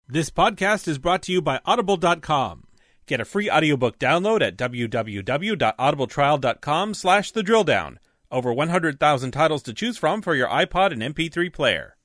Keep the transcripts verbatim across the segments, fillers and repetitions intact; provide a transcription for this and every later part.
This podcast is brought to you by Audible dot com. Get a free audiobook download at www.audibletrial.com slash the drill down. Over one hundred thousand titles to choose from for your iPod and M P three player.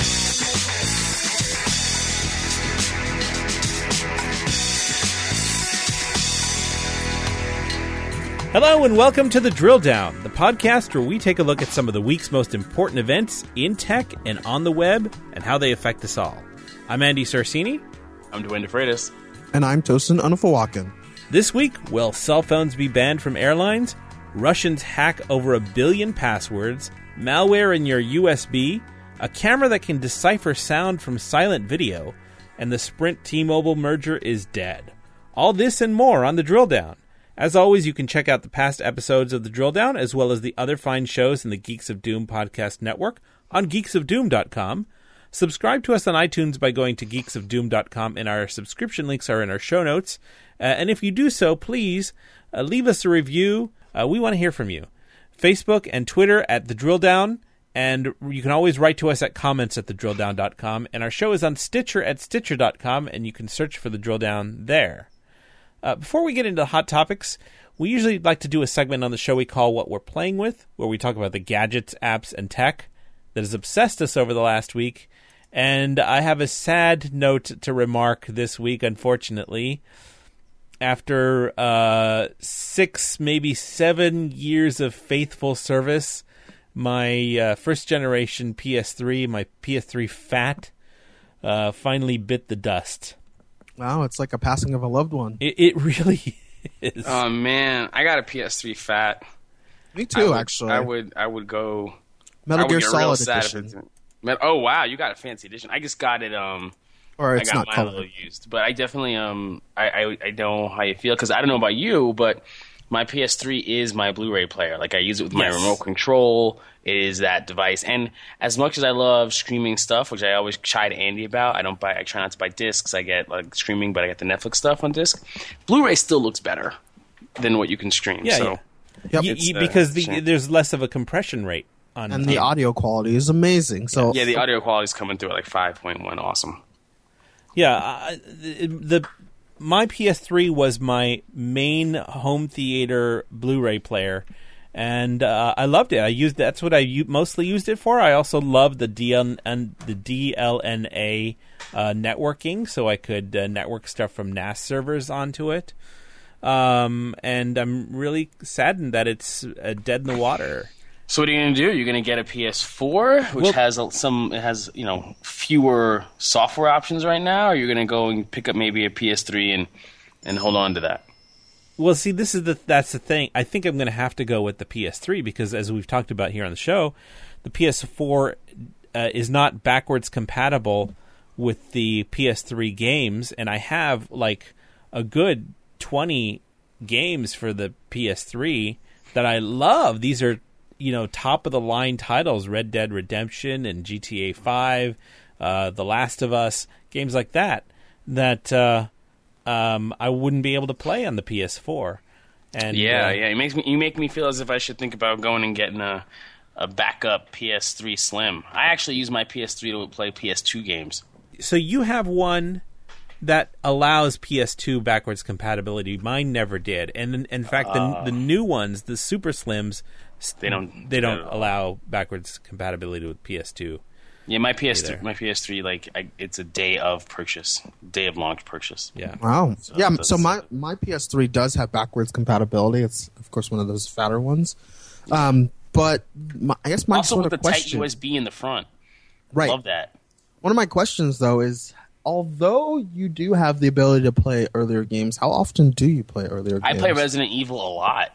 Hello and welcome to The Drill Down, the podcast where we take a look at some of the week's most important events in tech and on the web and how they affect us all. I'm Andy Sarsini. I'm Dwayne DeFreitas. And I'm Tosin Unafawakan. This week, will cell phones be banned from airlines? Russians hack over a billion passwords, malware in your U S B, a camera that can decipher sound from silent video, and the Sprint T-Mobile merger is dead. All this and more on The Drill Down. As always, you can check out the past episodes of The Drill Down, as well as the other fine shows in the Geeks of Doom podcast network on geeks of doom dot com. Subscribe to us on iTunes by going to geeks of doom dot com, and our subscription links are in our show notes. Uh, and if you do so, please uh, leave us a review. Uh, we want to hear from you. Facebook and Twitter at The Drill Down, and you can always write to us at comments at the drill down dot com. And our show is on Stitcher at stitcher dot com, and you can search for The Drill Down there. Uh, before we get into the hot topics, we usually like to do a segment on the show we call What We're Playing With, where we talk about the gadgets, apps, and tech that has obsessed us over the last week. And I have a sad note to remark this week, unfortunately. After uh, six, maybe seven years of faithful service, my uh, first-generation P S three, my P S three Fat, uh, finally bit the dust. Wow, it's like a passing of a loved one. It, it really is. Oh man, I got a P S three Fat. Me too, I would, actually. I would, I would go. Metal I would Gear get real Solid sad if Edition. it's- Oh wow, you got a fancy edition. I just got it. Um, or it's I got not mine colored. a little used, but I definitely um, I I, I know how you feel because I don't know about you, but my P S three is my Blu-ray player. Like I use it with my Yes. remote control. It is that device, and as much as I love streaming stuff, which I always chide Andy about, I don't buy. I try not to buy discs. I get like streaming, but I get the Netflix stuff on disc. Blu-ray still looks better than what you can stream. Yeah, so. yeah. Yep. Y- It's, y- uh, because the, shame. there's less of a compression rate on And the on- audio quality is amazing. So Yeah, the audio quality is coming through at like five point one. Awesome. Yeah, uh, the, the my P S three was my main home theater Blu-ray player, and uh, I loved it. I used that's what I u- mostly used it for. I also loved the D L N the D L N A uh, networking, so I could uh, network stuff from N A S servers onto it. Um, and I'm really saddened that it's uh, dead in the water. So what are you going to do? You're going to get a P S four, which Well- has a- some, it has you know fewer software options right now, or you're going to go and pick up maybe a P S three and and hold on to that. Well, see, this is the that's the thing. I think I'm going to have to go with the P S three because, as we've talked about here on the show, the P S four uh, is not backwards compatible with the P S three games, and I have like a good twenty games for the P S three that I love. These are, you know, top of the line titles: Red Dead Redemption and G T A five, uh, The Last of Us, games like that. That uh, um, I wouldn't be able to play on the P S four. And Yeah, uh, yeah. It makes me you make me feel as if I should think about going and getting a a backup P S three Slim. I actually use my P S three to play P S two games. So you have one that allows P S two backwards compatibility. Mine never did, and in, in fact, Uh. the the new ones, the Super Slims, They don't they do don't that at all. allow backwards compatibility with P S two. Yeah, my P S three, Either. my P S three, like I, it's a day of purchase, day of launch purchase. Yeah. wow. So yeah, that's- so my, my P S three does have backwards compatibility. It's, of course, one of those fatter ones. Um, but my, I guess my Also sort with of the tight question... U S B in the front. right. Love that. One of my questions, though, is although you do have the ability to play earlier games, how often do you play earlier I games? play Resident Evil a lot.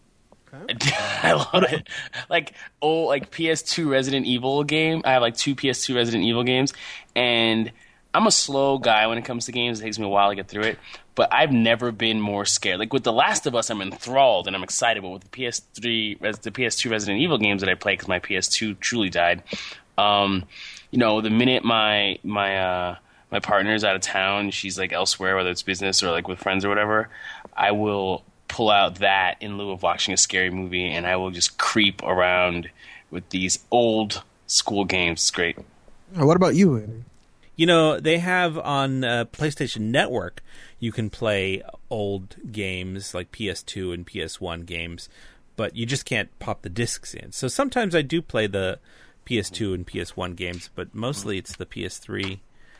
I love it. Like oh, like P S two Resident Evil game. I have like two P S two Resident Evil games, and I'm a slow guy when it comes to games. It takes me a while to get through it, but I've never been more scared. Like with The Last of Us, I'm enthralled and I'm excited. But with the P S three, res- the P S two Resident Evil games that I play, because my P S two truly died. Um, you know, the minute my my uh, my partner's out of town, she's like elsewhere, whether it's business or like with friends or whatever, I will pull out that in lieu of watching a scary movie, and I will just creep around with these old school games. It's great. What about you, Andy? You know, they have on uh, PlayStation Network, you can play old games like P S two and P S one games, but you just can't pop the discs in. So sometimes I do play the P S two and P S one games, but mostly it's the P S three,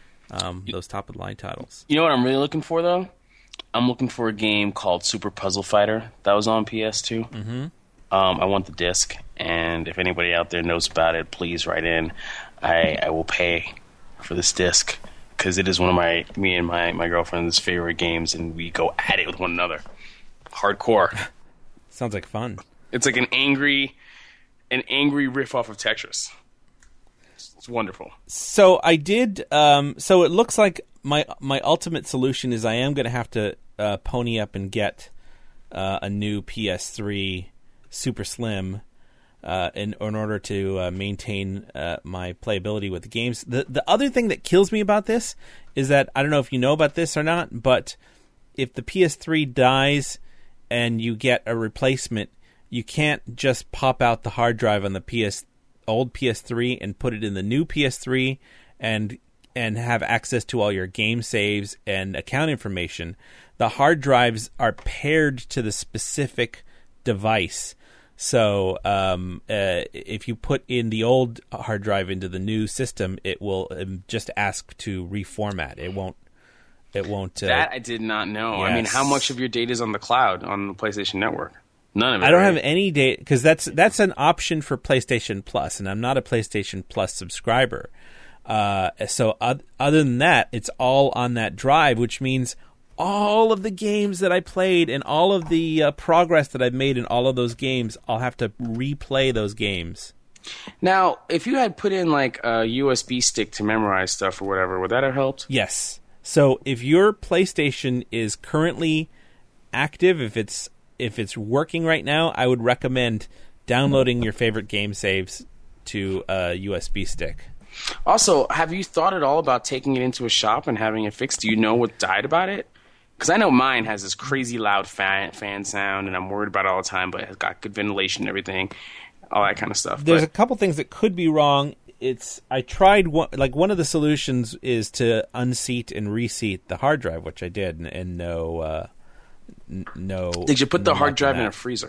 um, those top-of-the-line titles. You know what I'm really looking for, though? I'm looking for a game called Super Puzzle Fighter that was on P S two. Mm-hmm. Um, I want the disc, and if anybody out there knows about it, please write in. I, I will pay for this disc because it is one of my me and my, my girlfriend's favorite games, and we go at it with one another. Hardcore. Sounds like fun. It's like an angry, an angry riff off of Tetris. It's, it's wonderful. So I did. Um, so it looks like my my ultimate solution is I am going to have to uh, pony up and get uh, a new P S three Super Slim. Uh, in, in order to uh, maintain uh, my playability with the games. The the other thing that kills me about this is that, I don't know if you know about this or not, but if the P S three dies and you get a replacement, you can't just pop out the hard drive on the P S old P S three and put it in the new P S three and and have access to all your game saves and account information. The hard drives are paired to the specific device. So um, uh, if you put in the old hard drive into the new system, it will um, just ask to reformat. It won't. It won't. Uh, that I did not know. Yes. I mean, how much of your data is on the cloud on the PlayStation Network? None of it. I don't right? have any data because that's that's an option for PlayStation Plus, and I'm not a PlayStation Plus subscriber. Uh, so uh, other than that, it's all on that drive, which means all of the games that I played and all of the uh, progress that I've made in all of those games, I'll have to replay those games. Now, if you had put in like a U S B stick to memorize stuff or whatever, would that have helped? Yes. So if your PlayStation is currently active, if it's if it's working right now, I would recommend downloading your favorite game saves to a U S B stick. Also, have you thought at all about taking it into a shop and having it fixed? Do you know what died about it? Because I know mine has this crazy loud fan, fan sound, and I'm worried about it all the time, but it's got good ventilation and everything, all that kind of stuff. There's but, a couple things that could be wrong. It's I tried one, like one of the solutions is to unseat and reseat the hard drive, which I did, and, and no, uh, n- no. Did you put no the hard drive that. in a freezer?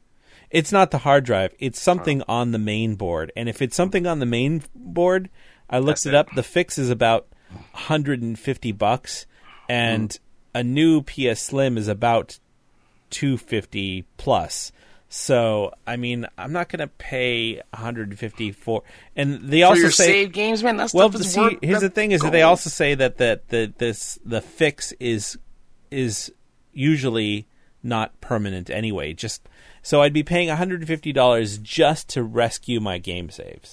It's not the hard drive. It's something oh. on the main board, and if it's something on the main board, I looked That's it, it up. The fix is about one hundred fifty bucks, and mm. a new P S Slim is about two hundred fifty plus. So, I mean, I'm not going to pay one hundred fifty for. And they also for your say save games, man. That well, stuff is see, worth here's the thing: is gold. that they also say that that the this the fix is is usually not permanent anyway. Just so I'd be paying one hundred fifty dollars just to rescue my game saves.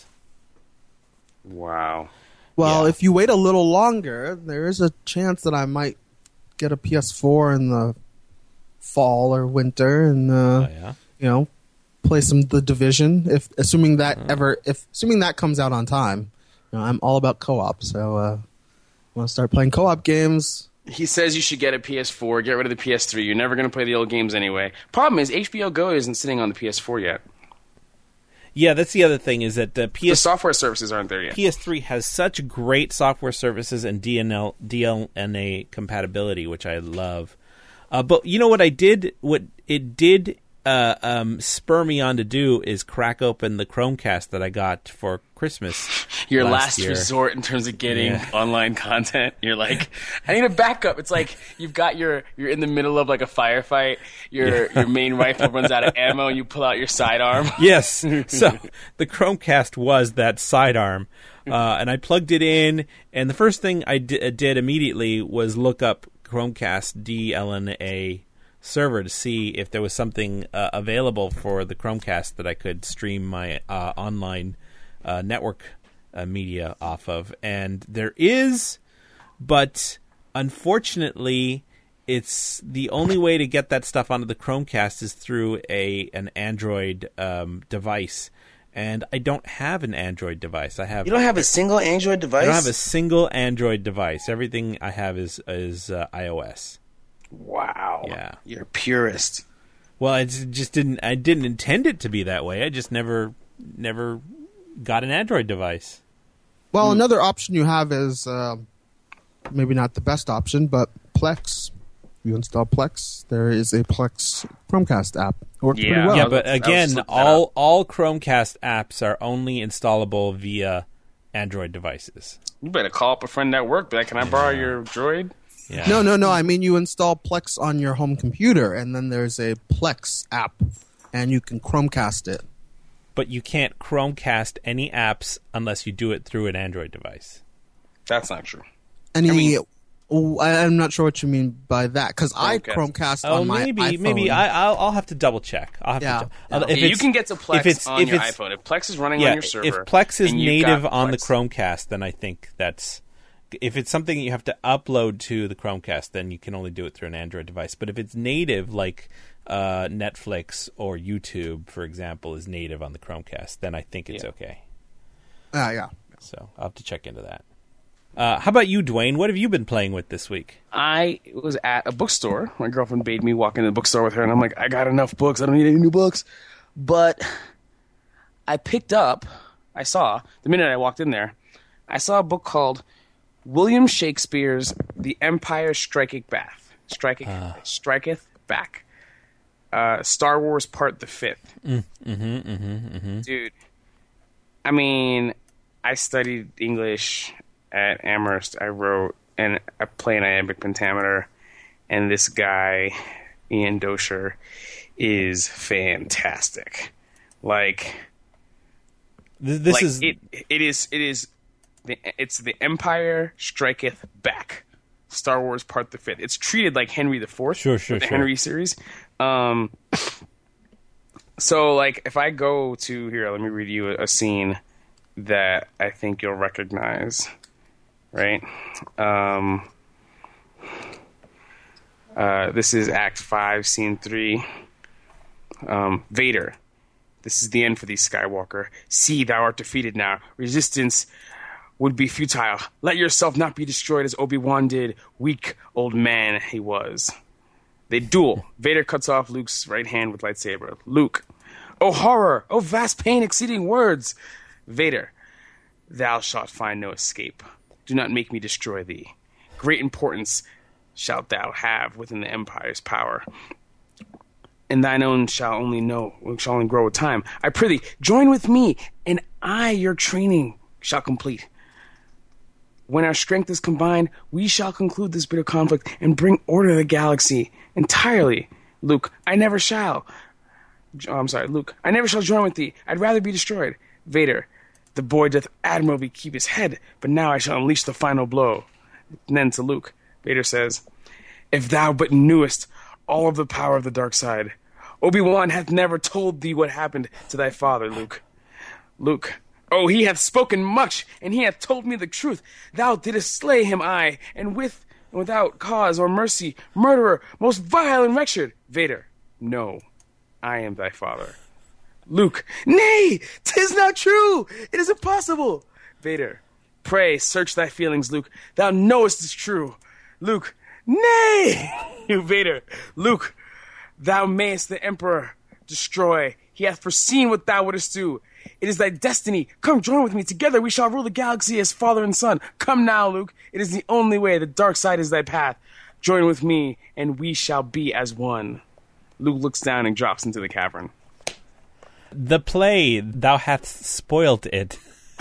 Wow. Well, Yeah. if you wait a little longer, there is a chance that I might get a P S four in the fall or winter, and uh, Oh, yeah. you know, play some The Division. If assuming that Uh-huh. ever, if assuming that comes out on time, you know, I'm all about co-op. So, uh, want to start playing co-op games. He says you should get a P S four, get rid of the P S three. You're never going to play the old games anyway. Problem is, H B O Go isn't sitting on the P S four yet. Yeah, that's the other thing is that the P S The software services aren't there yet. P S three has such great software services and D N L, D L N A compatibility, which I love. Uh, but you know what I did? What it did uh, um, spur me on to do is crack open the Chromecast that I got for Christmas. Your last last year. resort in terms of getting Yeah. online content. You're like, I need a backup. It's like you've got your, you're in the middle of like a firefight. Your your main rifle runs out of ammo, and you pull out your sidearm. Yes. So the Chromecast was that sidearm. Uh, and I plugged it in, and the first thing I d- did immediately was look up Chromecast D L N A server to see if there was something uh, available for the Chromecast that I could stream my uh, online uh, network uh, media off of. And there is, but unfortunately, it's the only way to get that stuff onto the Chromecast is through a an Android um, device. And I don't have an Android device. I have You don't have a single Android device? I don't have a single Android device. Everything I have is is uh, iOS. Wow. Yeah. You're a purist. Well, I just just didn't. I didn't intend it to be that way. I just never never got an Android device. Well, another option you have is uh, maybe not the best option, but Plex. You install Plex. There is a Plex Chromecast app. It works Yeah. pretty well. Yeah, I but was- I was again, just looking that all up. all Chromecast apps are only installable via Android devices. You better call up a friend at work. Be like, can I borrow your Droid? Yeah. No, no, no. I mean, you install Plex on your home computer, and then there's a Plex app, and you can Chromecast it. But you can't Chromecast any apps unless you do it through an Android device. That's not true. Any? mean- oh, I, I'm not sure what you mean by that, because I Chromecast. Chromecast Oh, on my maybe iPhone. maybe I, I'll, I'll have to double check. I'll have Yeah. to. If Yeah, you it's- can get to Plex if it's- on if your it's- iPhone. If Plex is running Yeah, on your server, if Plex is and you've got native on the Plex- Chromecast, then I think that's. If it's something you have to upload to the Chromecast, then you can only do it through an Android device. But if it's native, like uh, Netflix or YouTube, for example, is native on the Chromecast, then I think it's Yeah. okay. Ah, yeah. So I'll have to check into that. Uh, how about you, Dwayne? What have you been playing with this week? I was at a bookstore. My girlfriend bade me walk into the bookstore with her, and I'm like, I got enough books. I don't need any new books. But I picked up, I saw, the minute I walked in there, I saw a book called William Shakespeare's The Empire Striketh Back. Striketh, Striketh Back. Uh, Star Wars Part the Fifth. Mm, mm-hmm, mm-hmm, mm-hmm. Dude, I mean, I studied English at Amherst. I wrote and I play an iambic pentameter, and this guy, Ian Dosher, is fantastic. Like, Th- This like is it. It is. It is. The, it's the Empire Striketh Back. Star Wars Part the Fifth. It's treated like Henry the Fourth. Sure, sure, the sure. Henry series. Um. So, like, if I go to here, let me read you a, a scene that I think you'll recognize. Right. Um. Uh, this is Act Five, Scene Three. Um, Vader. This is the end for thee, Skywalker. See, thou art defeated now. Resistance would be futile. Let yourself not be destroyed as Obi-Wan did. Weak old man he was. They duel. Vader cuts off Luke's right hand with lightsaber. Luke. Oh horror! Oh vast pain exceeding words! Vader. Thou shalt find no escape. Do not make me destroy thee. Great importance shalt thou have within the Empire's power. And thine own shall only know, shall only grow with time. I prithee, join with me, and I your training shall complete. When our strength is combined, we shall conclude this bitter conflict and bring order to the galaxy entirely. Luke, I never shall. Oh, I'm sorry, Luke, I never shall join with thee. I'd rather be destroyed. Vader, the boy doth admirably keep his head, but now I shall unleash the final blow. And then to Luke, Vader says, if thou but knewest all of the power of the dark side, Obi-Wan hath never told thee what happened to thy father, Luke. Luke, oh, he hath spoken much, and he hath told me the truth. Thou didst slay him, I, and with and without cause or mercy, murderer, most vile and wretched. Vader, no, I am thy father. Luke, nay, 'tis not true. It is impossible. Vader, pray search thy feelings, Luke. Thou knowest it's true. Luke, nay, you Vader. Luke, thou mayest the Emperor destroy. He hath foreseen what thou wouldest do. It is thy destiny. Come join with me. Together we shall rule the galaxy as father and son. Come now, Luke. It is the only way. The dark side is thy path. Join with me, and we shall be as one. Luke looks down and drops into the cavern. the play. Thou hast spoilt it.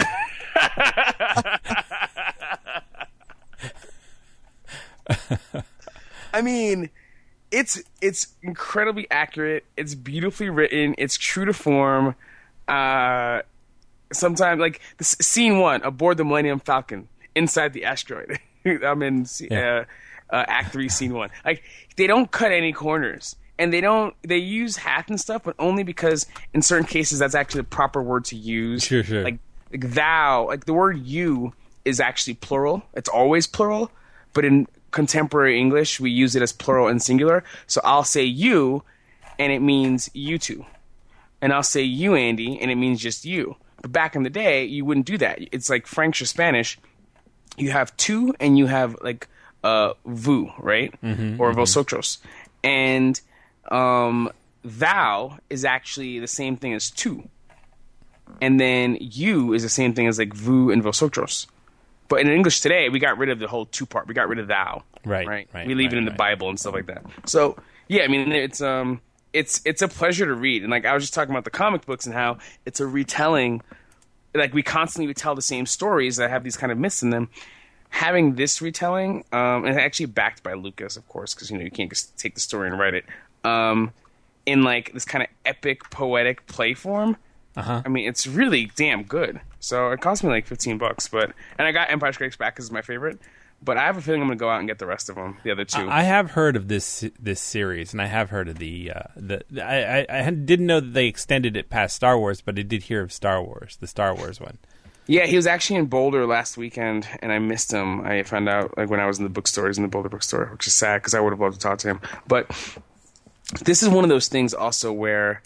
I mean, it's it's incredibly accurate. It's beautifully written. It's true to form. Uh, sometimes, like this, scene one aboard the Millennium Falcon inside the asteroid. I'm in Yeah. uh, uh, Act Three, Scene One. Like they don't cut any corners, and they don't. They use hath and stuff, but only because in certain cases that's actually the proper word to use. Sure, sure. Like, like thou, like the word you is actually plural. It's always plural, but in contemporary English we use it as plural and singular. So I'll say you, and it means you two, and I'll say you, Andy, and it means just you. But back in the day, you wouldn't do that. It's like French or Spanish. You have tu and you have like uh, vous, right? Mm-hmm, or mm-hmm. vosotros. And um, thou is actually the same thing as tu. And then you is the same thing as like vous and vosotros. But in English today, we got rid of the whole two part. We got rid of thou. Right. Right. right we leave right, it in the right. Bible and stuff like that. So yeah, I mean, it's um, it's it's a pleasure to read. And like I was just talking about the comic books and how it's a retelling. Like we constantly retell the same stories that have these kind of myths in them. Having this retelling, um, and actually backed by Lucas, of course, because you know you can't just take the story and write it. Um, in like this kind of epic, poetic play form. Uh-huh. I mean, it's really damn good. So it cost me like fifteen bucks, but and I got Empire Strikes Back because it's my favorite. But I have a feeling I'm going to go out and get the rest of them, the other two. I have heard of this this series, and I have heard of the uh, the. I, I I didn't know that they extended it past Star Wars, but I did hear of Star Wars, the Star Wars one. Yeah, he was actually in Boulder last weekend, and I missed him. I found out like when I was in the bookstore, he was in the Boulder bookstore, which is sad because I would have loved to talk to him. But this is one of those things also where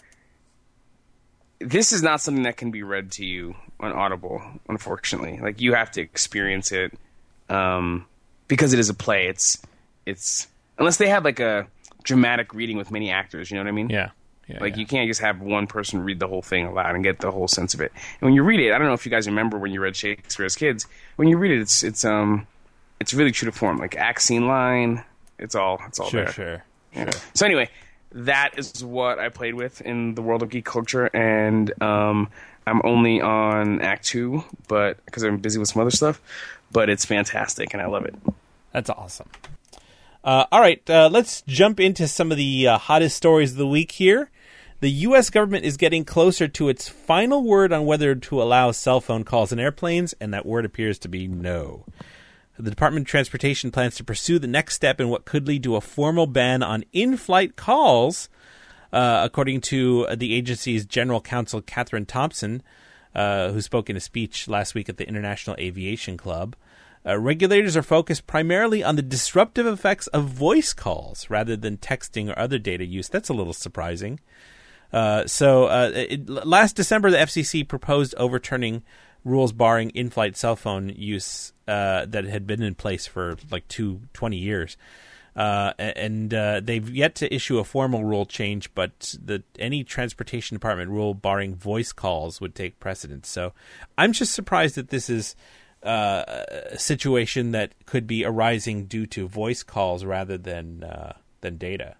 this is not something that can be read to you on Audible, unfortunately. Like you have to experience it um, because it is a play. It's it's unless they have like a dramatic reading with many actors, you know what I mean? Yeah. Yeah, like yeah. you can't just have one person read the whole thing aloud and get the whole sense of it. And when you read it, I don't know if you guys remember when you read Shakespeare as kids. When you read it, it's it's um it's really true to form. Like act, scene, line, it's all it's all Sure, there. sure, Yeah. sure. So anyway, that is what I played with in the world of geek culture, and um, I'm only on Act Two, but because I'm busy with some other stuff. But it's fantastic, and I love it. That's awesome. Uh, all right, uh, let's jump into some of the uh, hottest stories of the week here. The U S government is getting closer to its final word on whether to allow cell phone calls in airplanes, and that word appears to be no. The Department of Transportation plans to pursue the next step in what could lead to a formal ban on in-flight calls, uh, according to the agency's general counsel, Catherine Thompson, uh, who spoke in a speech last week at the International Aviation Club. Uh, regulators are focused primarily on the disruptive effects of voice calls rather than texting or other data use. That's a little surprising. Uh, so uh, it, last December, the F C C proposed overturning rules barring in-flight cell phone use uh, that had been in place for like two, twenty years. Uh, and uh, they've yet to issue a formal rule change, but the any transportation department rule barring voice calls would take precedence. So I'm just surprised that this is uh, a situation that could be arising due to voice calls rather than uh, than data.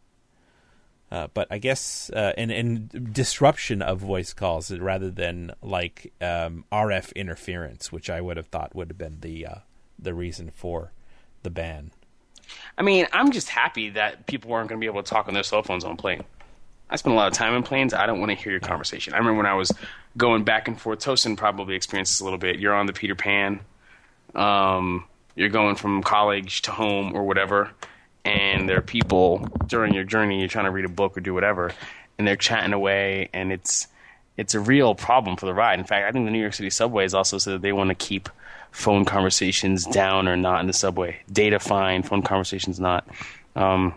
Uh, but I guess uh, and, and disruption of voice calls rather than like um, R F interference, which I would have thought would have been the uh, the reason for the ban. I mean, I'm just happy that people aren't going to be able to talk on their cell phones on a plane. I spend a lot of time in planes. I don't want to hear your conversation. I remember when I was going back and forth. Tosin probably experienced this a little bit. You're on the Peter Pan. Um, you're going from college to home or whatever. And there are people during your journey, you're trying to read a book or do whatever, and they're chatting away, and it's it's a real problem for the ride. In fact, I think the New York City subways also said that they want to keep phone conversations down or not in the subway. Data fine, phone conversations not. Um,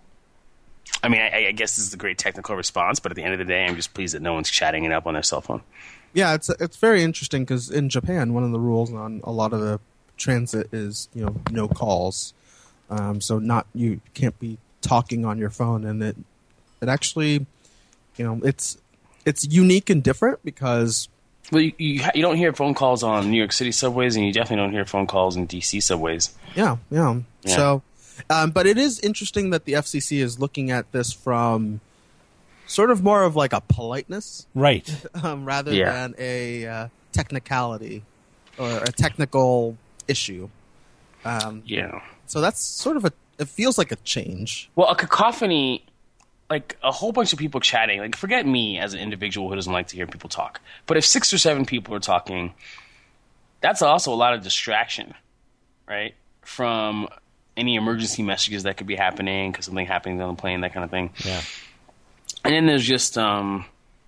I mean, I, I guess this is a great technical response, but at the end of the day, I'm just pleased that no one's chatting it up on their cell phone. Yeah, it's it's very interesting because in Japan, one of the rules on a lot of the transit is you know no calls. Um, so not you can't be talking on your phone, and it it actually, you know, it's it's unique and different because well, you, you you don't hear phone calls on New York City subways, and you definitely don't hear phone calls in D C subways. Yeah, yeah. Yeah. So, um, but it is interesting that the F C C is looking at this from sort of more of like a politeness, Right. um, rather Yeah. than a uh, technicality or a technical issue. Um, Yeah. So that's sort of a. It feels like a change. Well, a cacophony, like a whole bunch of people chatting. Like, forget me as an individual who doesn't like to hear people talk. But if six or seven people are talking, that's also a lot of distraction, right? From any emergency messages that could be happening because something happening on the plane, that kind of thing. Yeah. And then there's just um,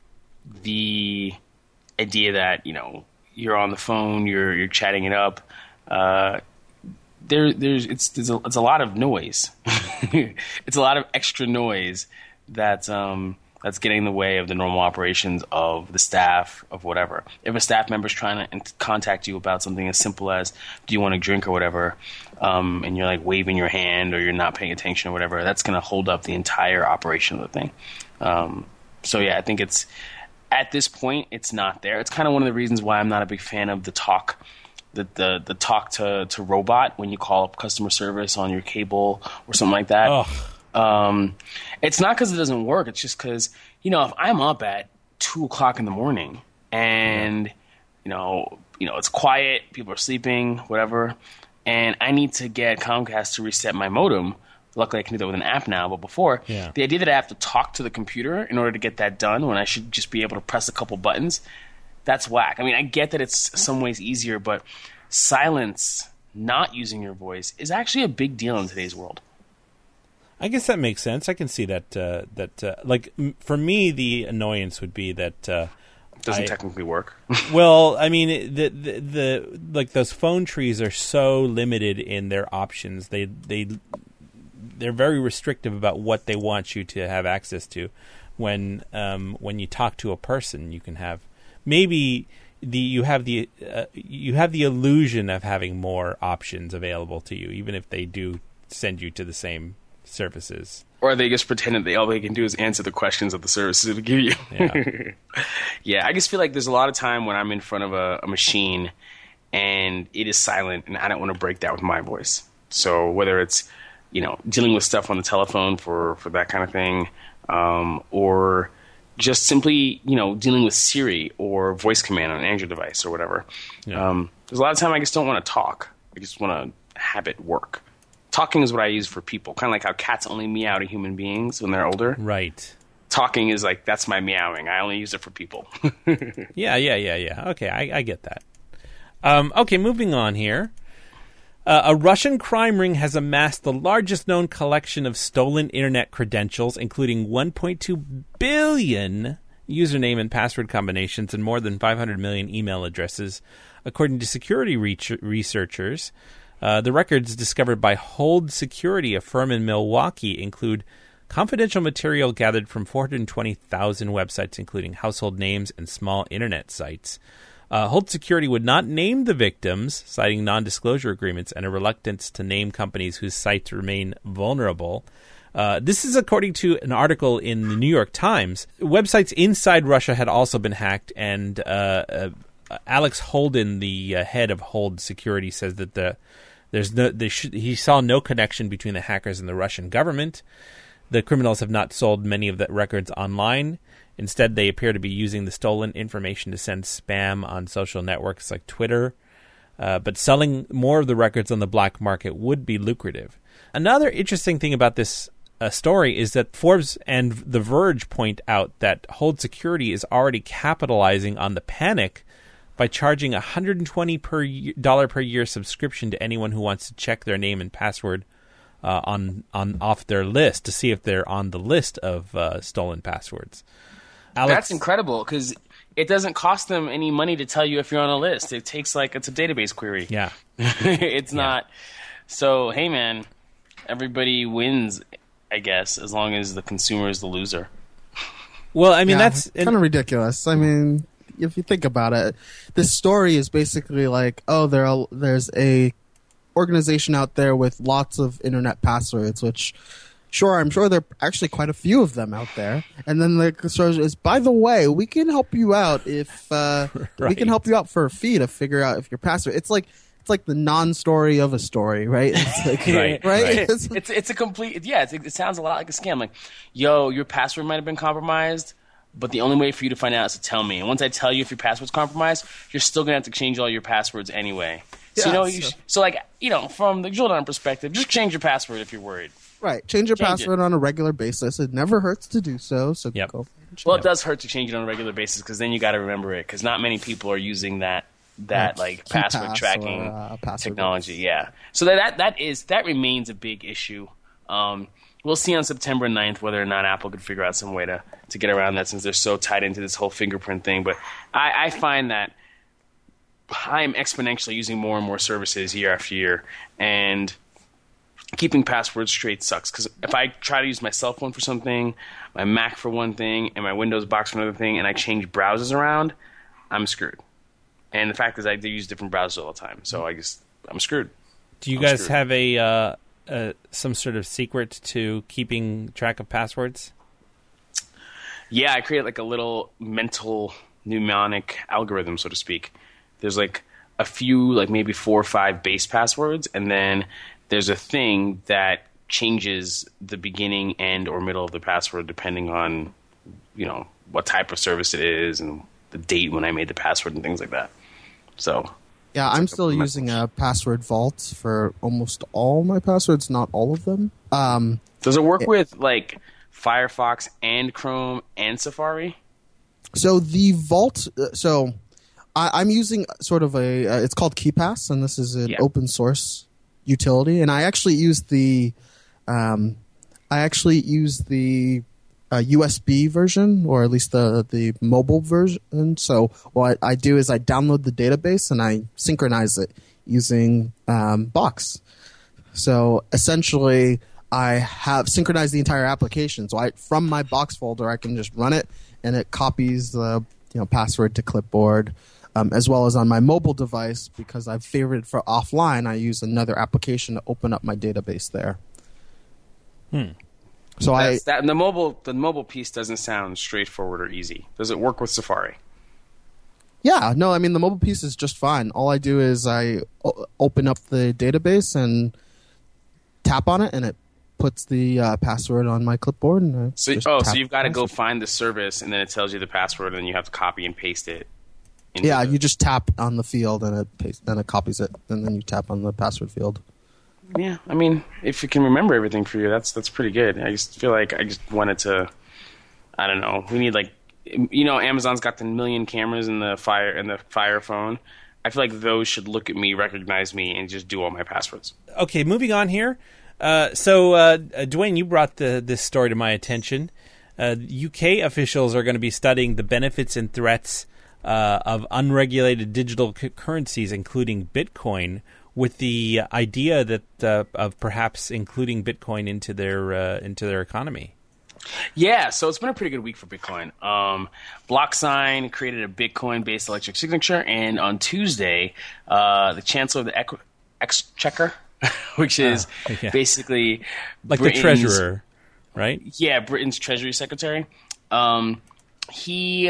the idea that, you know, you're on the phone, you're you're chatting it up. Uh, there, there's it's there's a, it's a lot of noise. It's a lot of extra noise that um, that's getting in the way of the normal operations of the staff of whatever. If a staff member's trying to contact you about something as simple as do you want a drink or whatever, um, and you're like waving your hand or you're not paying attention or whatever, that's going to hold up the entire operation of the thing. Um, so yeah, I think it's at this point, it's not there. It's kind of one of the reasons why I'm not a big fan of the talk, the the, the talk to, to robot when you call up customer service on your cable or something like that. Ugh. Um, it's not because it doesn't work. It's just because, you know, if I'm up at two o'clock in the morning and, you know, you know, it's quiet, people are sleeping, whatever, and I need to get Comcast to reset my modem. Luckily, I can do that with an app now, but before, yeah. the idea that I have to talk to the computer in order to get that done when I should just be able to press a couple buttons, that's whack. I mean, I get that it's some ways easier, but silence, not using your voice, is actually a big deal in today's world. I guess that makes sense. I can see that. Uh, that uh, like m- for me, the annoyance would be that uh, it doesn't I, technically work. Well, I mean, the, the the like those phone trees are so limited in their options. They they they're very restrictive about what they want you to have access to. When um, when you talk to a person, you can have maybe the you have the uh, you have the illusion of having more options available to you, even if they do send you to the same services. Or they just pretend that they, all they can do is answer the questions that the services will give you. Yeah. Yeah, I just feel like there's a lot of time when I'm in front of a, a machine and it is silent and I don't want to break that with my voice. So whether it's, you know, dealing with stuff on the telephone for, for that kind of thing, um, or just simply, you know, dealing with Siri or voice command on an Android device or whatever. Yeah. Um, there's a lot of time I just don't want to talk. I just want to have it work. Talking is what I use for people, kind of like how cats only meow to human beings when they're older. Right. Talking is like, that's my meowing. I only use it for people. Yeah, yeah, yeah, yeah. Okay, I, I get that. Um, okay, moving on here. Uh, a Russian crime ring has amassed the largest known collection of stolen internet credentials, including one point two billion username and password combinations and more than five hundred million email addresses, according to security re- researchers. Uh, the records discovered by Hold Security, a firm in Milwaukee, include confidential material gathered from four hundred twenty thousand websites, including household names and small internet sites. Uh, Hold Security would not name the victims, citing non-disclosure agreements and a reluctance to name companies whose sites remain vulnerable. Uh, this is according to an article in the New York Times. Websites inside Russia had also been hacked, and uh, uh, Alex Holden, the uh, head of Hold Security, says that the there's no there should, he saw no connection between the hackers and the Russian government. The criminals have not sold many of the records online. Instead, they appear to be using the stolen information to send spam on social networks like Twitter. Uh, but selling more of the records on the black market would be lucrative. Another interesting thing about this uh, story is that Forbes and The Verge point out that Hold Security is already capitalizing on the panic by charging a one hundred twenty dollars per year subscription to anyone who wants to check their name and password uh, on on off their list to see if they're on the list of uh, stolen passwords. Alex, That's incredible because it doesn't cost them any money to tell you if you're on a list. It takes like it's a database query. Yeah, it's yeah. not. So hey, man, everybody wins, I guess, as long as the consumer is the loser. Well, I mean Yeah, that's kind of ridiculous. I mean, if you think about it, this story is basically like, oh, there are, there's a organization out there with lots of internet passwords, which, sure, I'm sure there are actually quite a few of them out there. And then the story is, by the way, we can help you out if uh, Right. we can help you out for a fee to figure out if your password. It's like it's like the non-story of a story, right? It's like, Right, right? right. It's- It's it's a complete yeah. It's, it sounds a lot like a scam. Like, yo, your password might have been compromised, but the only way for you to find out is to tell me. And once I tell you if your password's compromised, you're still gonna have to change all your passwords anyway. So Yeah, you know, you so- sh- so like you know, from the Jordan perspective, just change your password if you're worried. Right. Change your Change password on a regular basis. It never hurts to do so. So Yep. go. Well, it does hurt to change it on a regular basis because then you got to remember it because not many people are using that that Yeah, like KeyPass password tracking or, uh, password technology. Yeah, so that, that that is that remains a big issue. Um, we'll see on September ninth whether or not Apple could figure out some way to to get around that since they're so tied into this whole fingerprint thing. But I, I find that I am exponentially using more and more services year after year, and keeping passwords straight sucks because if I try to use my cell phone for something, my Mac for one thing, and my Windows box for another thing, and I change browsers around, I'm screwed. And the fact is I do use different browsers all the time, so I just I'm screwed. Do you I'm guys screwed. have a uh, uh, some sort of secret to keeping track of passwords? Yeah, I created like a little mental mnemonic algorithm, so to speak. There's like a few, like maybe four or five base passwords, and then there's a thing that changes the beginning, end, or middle of the password depending on, you know, what type of service it is and the date when I made the password and things like that. So yeah, I'm still using a password vault for almost all my passwords, not all of them. Um, Does it work it, with like Firefox and Chrome and Safari? So the vault, uh, so I, I'm using sort of a, uh, it's called KeePass, and this is an yeah. open source utility. And I actually use the, um, I actually use the uh, U S B version, or at least the the mobile version. So what I do is I download the database and I synchronize it using um, Box. So essentially, I have synchronized the entire application. So I, from my Box folder, I can just run it, and it copies the you know password to clipboard, um, as well as on my mobile device, because I've favorited for offline. I use another application to open up my database there. Hmm. So That's, I that, the mobile the mobile piece doesn't sound straightforward or easy. Does it work with Safari? yeah no I mean the mobile piece is just fine. All I do is I o- open up the database and tap on it, and it puts the uh, password on my clipboard. And I So just oh, tap so you've got to the go password. find the service, and then it tells you the password, and then you have to copy and paste it. into Yeah, the- you just tap on the field and it paste, and it copies it, and then you tap on the password field. Yeah, I mean, if you can remember everything for you, that's that's pretty good. I just feel like I just wanted to. I don't know. We need like, you know, Amazon's got the million cameras in the Fire in the Fire phone. I feel like those should look at me, recognize me, and just do all my passwords. Okay, moving on here. Uh, so, uh, Dwayne, you brought the, this story to my attention. Uh, U K officials are going to be studying the benefits and threats uh, of unregulated digital c- currencies, including Bitcoin, with the idea that uh, of perhaps including Bitcoin into their uh, into their economy. Yeah, so it's been a pretty good week for Bitcoin. Um, BlockSign created a Bitcoin-based electric signature, and on Tuesday, uh, the Chancellor of the Equ- Exchequer, which is Uh, yeah. basically Like Britain's- the treasurer, right? Yeah, Britain's Treasury Secretary. Um, he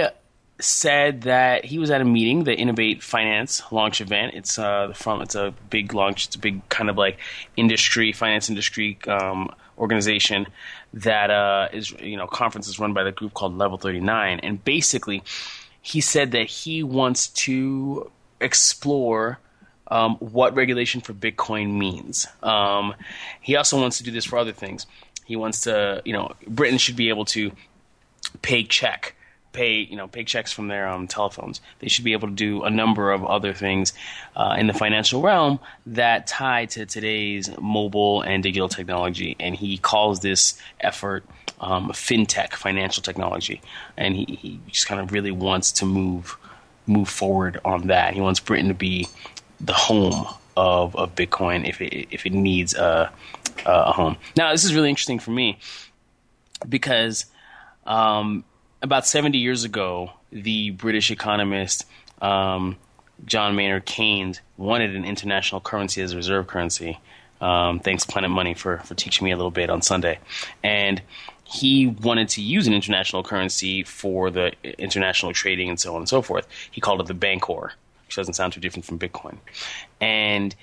said that he was at a meeting, the Innovate Finance launch event. It's uh, from it's a big launch. It's a big kind of like industry, finance industry um, organization that uh, is you know conferences run by the group called Level thirty-nine. And basically, he said that he wants to explore um, what regulation for Bitcoin means. Um, he also wants to do this for other things. He wants to, you know, Britain should be able to pay check, pay, you know, pay checks from their um, telephones. They should be able to do a number of other things uh, in the financial realm that tie to today's mobile and digital technology. And he calls this effort um, fintech, financial technology. And he, he just kind of really wants to move move forward on that. He wants Britain to be the home of, of Bitcoin if it if it needs a, a home. Now, this is really interesting for me because um, about seventy years ago, the British economist um, John Maynard Keynes wanted an international currency as a reserve currency. Um, thanks, Planet Money, for, for teaching me a little bit on Sunday. And he wanted to use an international currency for the international trading and so on and so forth. He called it the Bancor, which doesn't sound too different from Bitcoin. And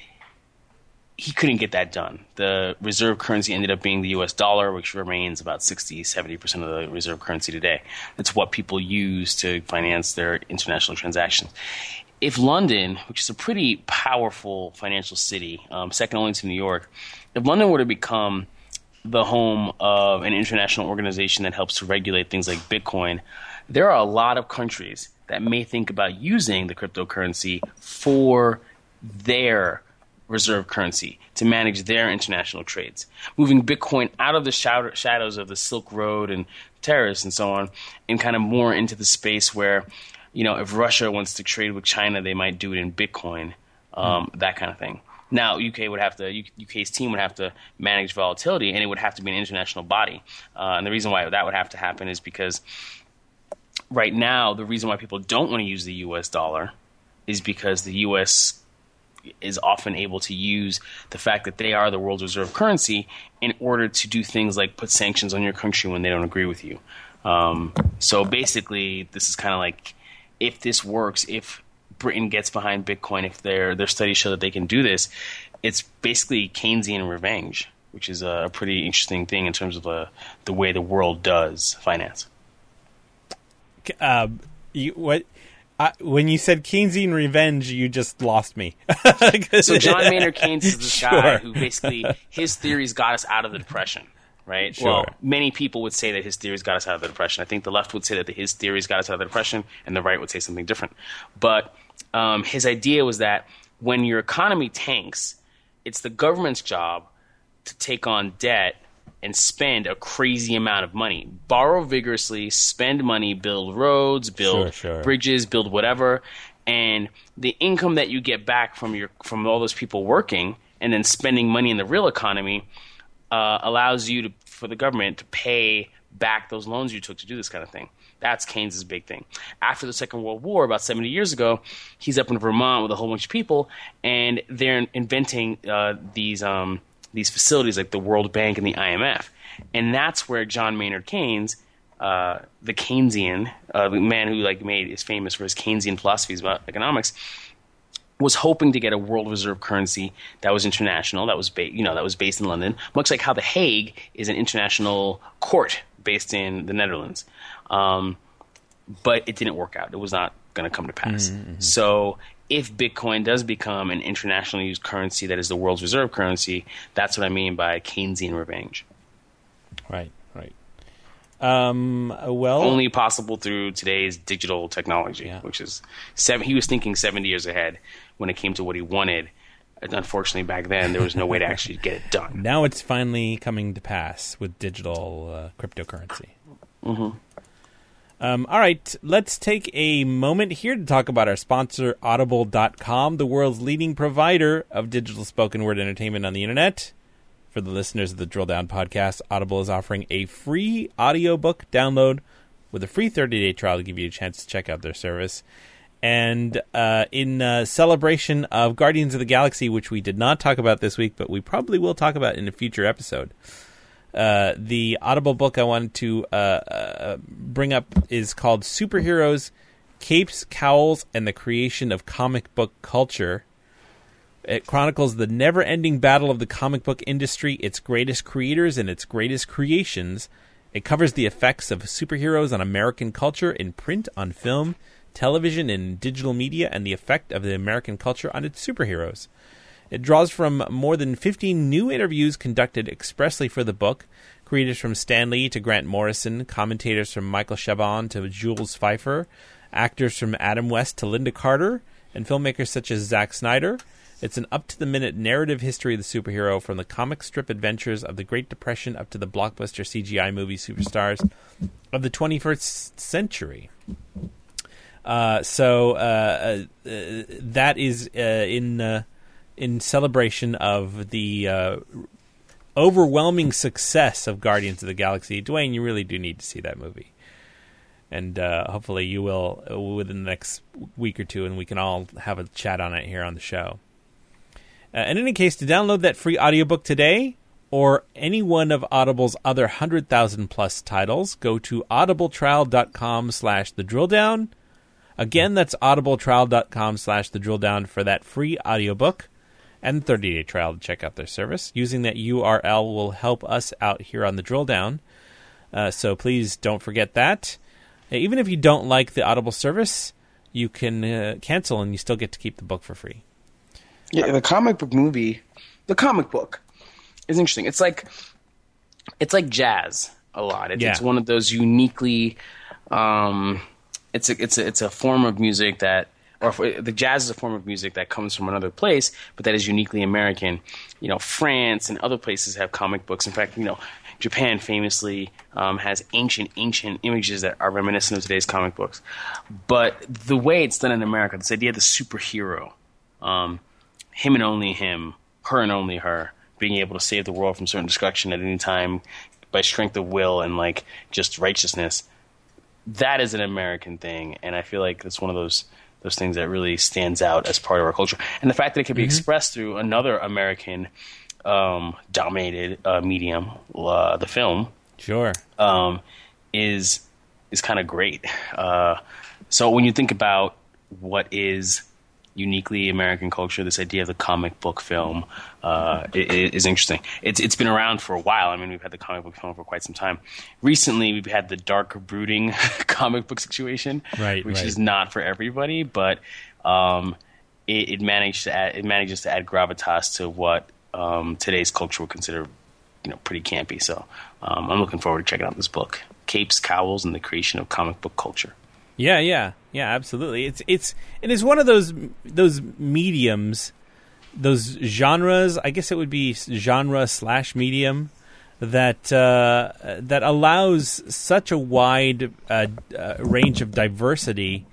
he couldn't get that done. The reserve currency ended up being the U S dollar, which remains about sixty, seventy percent of the reserve currency today. That's what people use to finance their international transactions. If London, which is a pretty powerful financial city, um, second only to New York, if London were to become the home of an international organization that helps to regulate things like Bitcoin, there are a lot of countries that may think about using the cryptocurrency for their reserve currency to manage their international trades. Moving Bitcoin out of the shadows of the Silk Road and terrorists and so on, and kind of more into the space where, you know, if Russia wants to trade with China, they might do it in Bitcoin, um, mm. that kind of thing. Now, U K would have to, U K's team would have to manage volatility, and it would have to be an international body. Uh, and the reason why that would have to happen is because right now, the reason why people don't want to use the U S dollar is because the U S is often able to use the fact that they are the world's reserve currency in order to do things like put sanctions on your country when they don't agree with you. Um, so basically, this is kind of like, if this works, if Britain gets behind Bitcoin, if their their studies show that they can do this, it's basically Keynesian revenge, which is a pretty interesting thing in terms of uh, the way the world does finance. Uh, you, what? I, when you said Keynesian revenge, you just lost me. So John Maynard Keynes is this Sure. guy who basically, his theories got us out of the Depression, right? Sure. Well, many people would say that his theories got us out of the Depression. I think the left would say that his theories got us out of the Depression, and the right would say something different. But um, his idea was that when your economy tanks, it's the government's job to take on debt and spend a crazy amount of money. Borrow vigorously, spend money, build roads, build Sure, sure. bridges, build whatever. And the income that you get back from your from all those people working and then spending money in the real economy uh, allows you to, for the government to pay back those loans you took to do this kind of thing. That's Keynes' big thing. After the Second World War, about seventy years ago, he's up in Vermont with a whole bunch of people, and they're inventing uh, these um, these facilities like the World Bank and the I M F. And that's where John Maynard Keynes, uh, the Keynesian, uh, the man who like made is famous for his Keynesian philosophies about economics, was hoping to get a world reserve currency that was international, that was ba- you know that was based in London, much like how the Hague is an international court based in the Netherlands. Um, but it didn't work out. It was not going to come to pass. Mm-hmm. So if Bitcoin does become an internationally used currency that is the world's reserve currency, that's what I mean by Keynesian revenge. Right, right. Um, well, only possible through today's digital technology, Yeah. which is seven. He was thinking seventy years ahead when it came to what he wanted. And unfortunately, back then there was no way to actually get it done. now it's finally coming to pass with digital uh, cryptocurrency. Mm-hmm. Um, all right, let's take a moment here to talk about our sponsor, Audible dot com, the world's leading provider of digital spoken word entertainment on the internet. For the listeners of the Drill Down podcast, Audible is offering a free audiobook download with a free thirty-day trial to give you a chance to check out their service. And uh, in uh, celebration of Guardians of the Galaxy, which we did not talk about this week, but we probably will talk about in a future episode, uh, the Audible book I wanted to uh, uh, bring up is called Superheroes, Capes, Cowls, and the Creation of Comic Book Culture. It chronicles the never-ending battle of the comic book industry, its greatest creators, and its greatest creations. It covers the effects of superheroes on American culture in print, on film, television, and digital media, and the effect of the American culture on its superheroes. It draws from more than fifteen new interviews conducted expressly for the book, creators from Stan Lee to Grant Morrison, commentators from Michael Chabon to Jules Pfeiffer, actors from Adam West to Linda Carter, and filmmakers such as Zack Snyder. It's an up-to-the-minute narrative history of the superhero, from the comic strip adventures of the Great Depression up to the blockbuster C G I movie superstars of the twenty-first century. Uh, so uh, uh, that is uh, in uh, in celebration of the uh, overwhelming success of Guardians of the Galaxy. Dwayne, you really do need to see that movie. And uh, hopefully you will uh, within the next week or two, and we can all have a chat on it here on the show. Uh, in any case, to download that free audiobook today, or any one of Audible's other one hundred thousand plus titles, go to audibletrial.com slash the drill down. Again, that's audibletrial.com slash the drill down for that free audiobook and thirty-day trial to check out their service. Using that U R L will help us out here on the drill down. Uh, so please don't forget that. Even if you don't like the Audible service, you can uh, cancel and you still get to keep the book for free. Yeah, the comic book movie, the comic book is interesting. It's like it's like jazz a lot. It, Yeah. It's one of those uniquely. Um, it's a it's a it's a form of music that, or the jazz is a form of music that comes from another place, but that is uniquely American. You know, France and other places have comic books. In fact, you know, Japan famously um, has ancient, ancient images that are reminiscent of today's comic books. But the way it's done in America, this idea of the superhero. Um, him and only him, her and only her, being able to save the world from certain destruction at any time by strength of will and like just righteousness. That is an American thing, and I feel like it's one of those those things that really stands out as part of our culture. And the fact that it can be mm-hmm. expressed through another American um, dominated uh, medium, uh, the film, sure, um, is is kind of great. Uh, so when you think about what is uniquely American culture, this idea of the comic book film uh, is interesting. It's it's been around for a while. I mean, we've had the comic book film for quite some time. Recently, we've had the dark, brooding comic book situation, right, which right. is not for everybody, but um, it, it managed to add, it manages to add gravitas to what um, today's culture would consider, you know, pretty campy. So um, I'm looking forward to checking out this book, Capes, Cowls, and the Creation of Comic Book Culture. Yeah, yeah, yeah, absolutely. It's it's and it's one of those those mediums, those genres. I guess it would be genre slash medium that uh, that allows such a wide uh, uh, range of diversity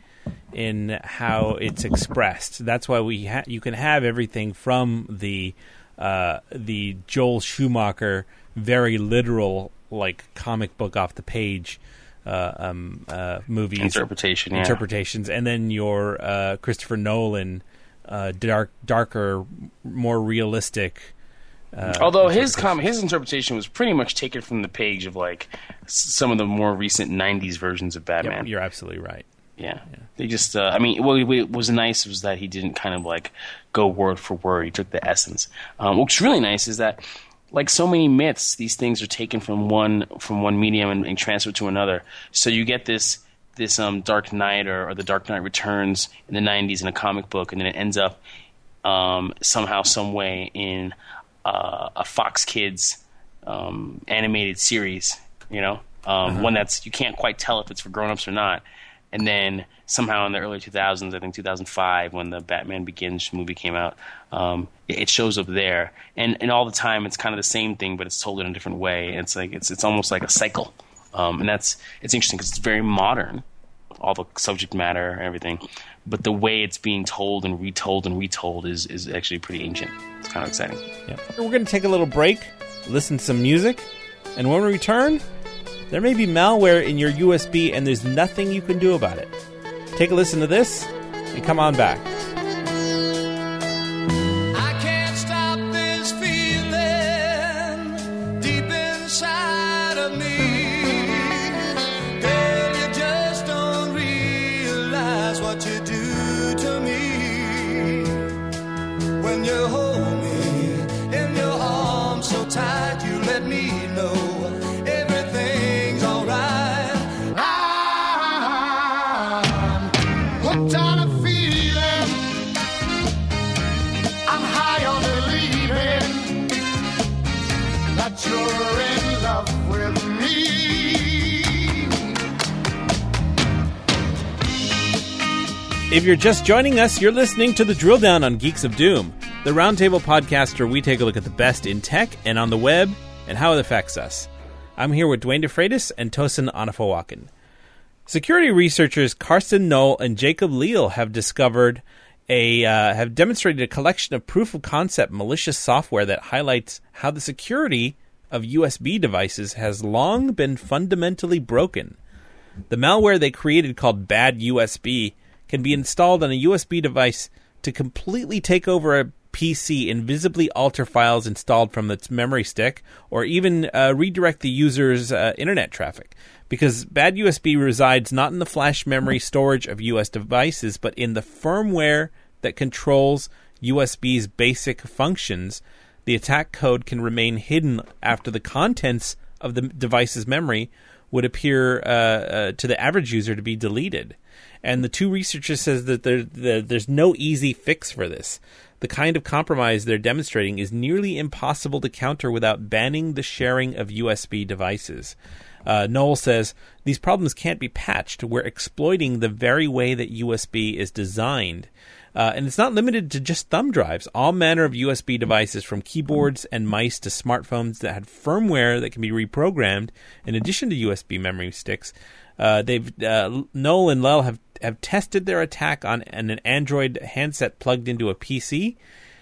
in how it's expressed. That's why we ha- you can have everything from the uh, the Joel Schumacher very literal like comic book off the page. Uh, um, uh, movies, interpretation, yeah. interpretations, and then your uh, Christopher Nolan, uh, dark, darker, more realistic. Uh, Although his com- his interpretation was pretty much taken from the page of like s- some of the more recent nineties versions of Batman. Yep, you're absolutely right. Yeah, yeah. They just, uh, I mean, what, what was nice was that he didn't kind of like go word for word. He took the essence. Um, what's really nice is that, like so many myths, these things are taken from one from one medium and, and transferred to another. So you get this this um, Dark Knight or, or the Dark Knight Returns in the nineties in a comic book, and then it ends up um, somehow, some way in uh, a Fox Kids um, animated series. You know, um, uh-huh. one that's you can't quite tell if it's for grown-ups or not. And then somehow in the early two thousands, I think two thousand five, when the Batman Begins movie came out, um, it shows up there. And and all the time, it's kind of the same thing, but it's told in a different way. It's like it's it's almost like a cycle, um, and that's it's interesting because it's very modern, all the subject matter and everything. But the way it's being told and retold and retold is is actually pretty ancient. It's kind of exciting. Yeah. We're going to take a little break, listen to some music, and when we return, there may be malware in your U S B, and there's nothing you can do about it. Take a listen to this, and come on back. I can't stop this feeling deep inside of me. Girl, you just don't realize what you do to me. When you hold me in your arms so tight, you let me know everything's alright. I'm hooked on a feeling. I'm high on believing that you're in love with me. If you're just joining us, you're listening to The Drill Down on Geeks of Doom, the roundtable podcast where we take a look at the best in tech and on the web and how it affects us. I'm here with Dwayne DeFreitas and Tosin Anafawakin. Security researchers Karsten Knoll and Jacob Leal have discovered a uh, have demonstrated a collection of proof-of-concept malicious software that highlights how the security of U S B devices has long been fundamentally broken. The malware they created, called Bad U S B, can be installed on a U S B device to completely take over a P C, invisibly alter files installed from its memory stick, or even uh, redirect the user's uh, internet traffic. Because bad U S B resides not in the flash memory storage of U S devices, but in the firmware that controls U S B's basic functions, the attack code can remain hidden after the contents of the device's memory would appear uh, uh, to the average user to be deleted. And the two researchers says that there, the, there's no easy fix for this. The kind of compromise they're demonstrating is nearly impossible to counter without banning the sharing of U S B devices. Uh, Knoll says, these problems can't be patched. We're exploiting the very way that U S B is designed. Uh, and it's not limited to just thumb drives. All manner of U S B devices, from keyboards and mice to smartphones that had firmware that can be reprogrammed, in addition to U S B memory sticks. Uh, they've uh, Knoll and Leal have, have tested their attack on an Android handset plugged into a P C.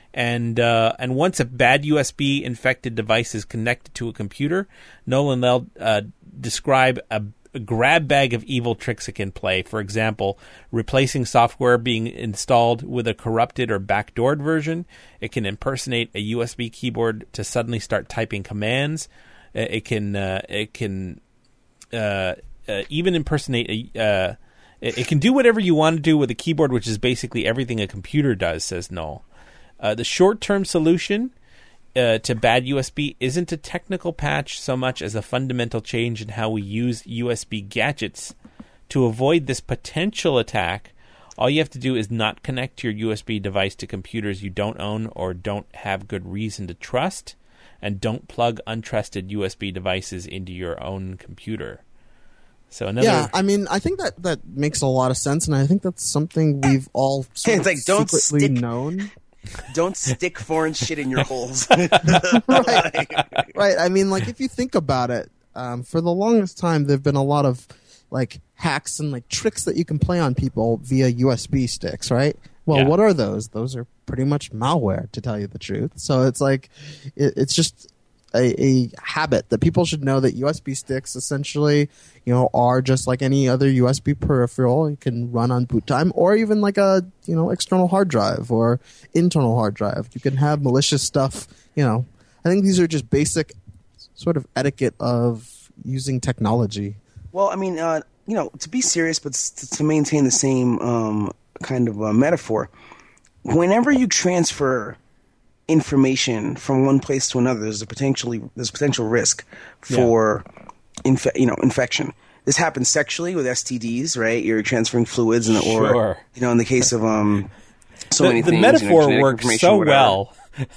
And uh, and once a bad U S B infected device is connected to a computer, Knoll and Leal uh, describe a, a grab bag of evil tricks it can play. For example, replacing software being installed with a corrupted or backdoored version. It can impersonate a U S B keyboard to suddenly start typing commands. It can uh, it can uh, uh, even impersonate a. Uh, it, it can do whatever you want to do with a keyboard, which is basically everything a computer does, says Knoll. Uh, the short-term solution uh, to bad U S B isn't a technical patch so much as a fundamental change in how we use U S B gadgets. To avoid this potential attack, all you have to do is not connect your U S B device to computers you don't own or don't have good reason to trust, and don't plug untrusted U S B devices into your own computer. So another, yeah, I mean, I think that, that makes a lot of sense, and I think that's something we've all sort It's of like, don't secretly stick- known. Don't stick foreign shit in your holes. right. right. I mean, like, if you think about it, um, for the longest time, there have been a lot of, like, hacks and, like, tricks that you can play on people via U S B sticks, right? Well, Yeah. what are those? Those are pretty much malware, to tell you the truth. So it's like, it, it's just a, a habit that people should know that U S B sticks essentially, you know, are just like any other U S B peripheral. You can run on boot time, or even like a, you know, external hard drive or internal hard drive. You can have malicious stuff, you know. I think these are just basic sort of etiquette of using technology. Well, I mean, uh, you know, to be serious, but s- to maintain the same um, kind of uh, metaphor, whenever you transfer information from one place to another, there's a potentially there's potential risk for, infe- you know, infection. This happens sexually with S T Ds, right? You're transferring fluids, and or Sure. you know, in the case of um, so the, many the things, you know, metaphor genetic works information, so whatever. well.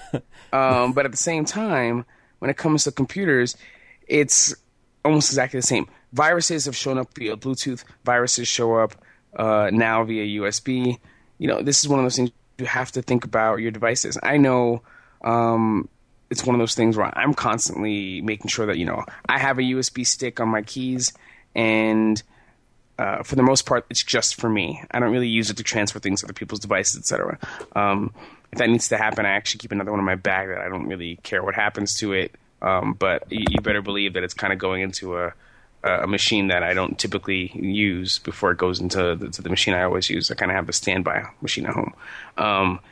Um, but at the same time, when it comes to computers, it's almost exactly the same. Viruses have shown up via Bluetooth. Viruses show up uh, now via U S B. You know, this is one of those things you have to think about your devices. I know um, it's one of those things where I'm constantly making sure that, you know, I have a U S B stick on my keys, and uh, for the most part, it's just for me. I don't really use it to transfer things to other people's devices, et cetera. Um, if that needs to happen, I actually keep another one in my bag that I don't really care what happens to it. Um, but you, you better believe that it's kind of going into a a machine that I don't typically use before it goes into the, to the machine I always use. I kind of have a standby machine at home. Um,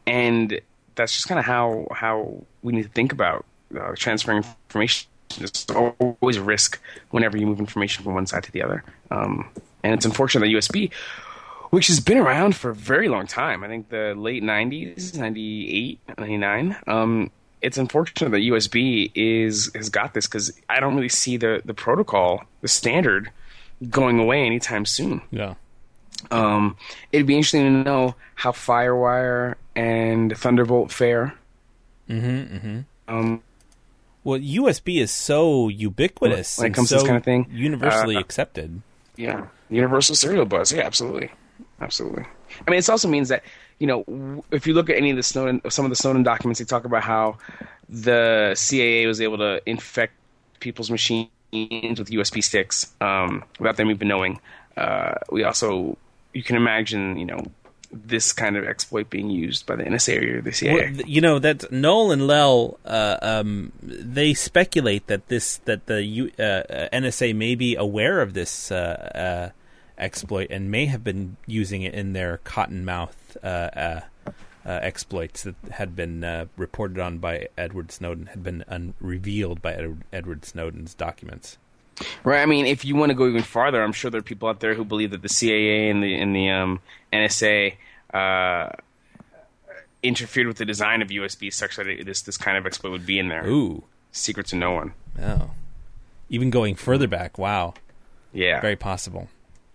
and that's just kind of how how we need to think about uh, transferring information. There's always a risk whenever you move information from one side to the other. Um, and it's unfortunate that U S B, which has been around for a very long time, I think the late nineties, ninety-eight, ninety-nine, um, it's unfortunate that U S B is has got this, because I don't really see the, the protocol, the standard, going away anytime soon. Yeah. Um, it'd be interesting to know how FireWire and Thunderbolt fare. Mm-hmm, mm-hmm. Um, Well, U S B is so ubiquitous When it and comes to so this kind of thing, universally uh, accepted. yeah, universal serial bus. Yeah, absolutely, absolutely. I mean, it also means that, you know, w- if you look at any of the Snowden, some of the Snowden documents, they talk about how the C A A was able to infect people's machines with U S B sticks um, without them even knowing. Uh, we also, you can imagine, you know, this kind of exploit being used by the N S A or the C A A. Well, th- you know that Knoll and Lell, uh, um, they speculate that this that the U, uh, uh, N S A may be aware of this uh, uh, exploit and may have been using it in their Cottonmouth uh, uh, uh, exploits that had been uh, reported on by Edward Snowden, had been un- revealed by Ed- Edward Snowden's documents. Right. I mean, if you want to go even farther, I'm sure there are people out there who believe that the C A A and the and the um, N S A uh, interfered with the design of U S B such that it, this this kind of exploit would be in there. Ooh, Secret to no one. oh, even going further back. Wow. Yeah. Very possible.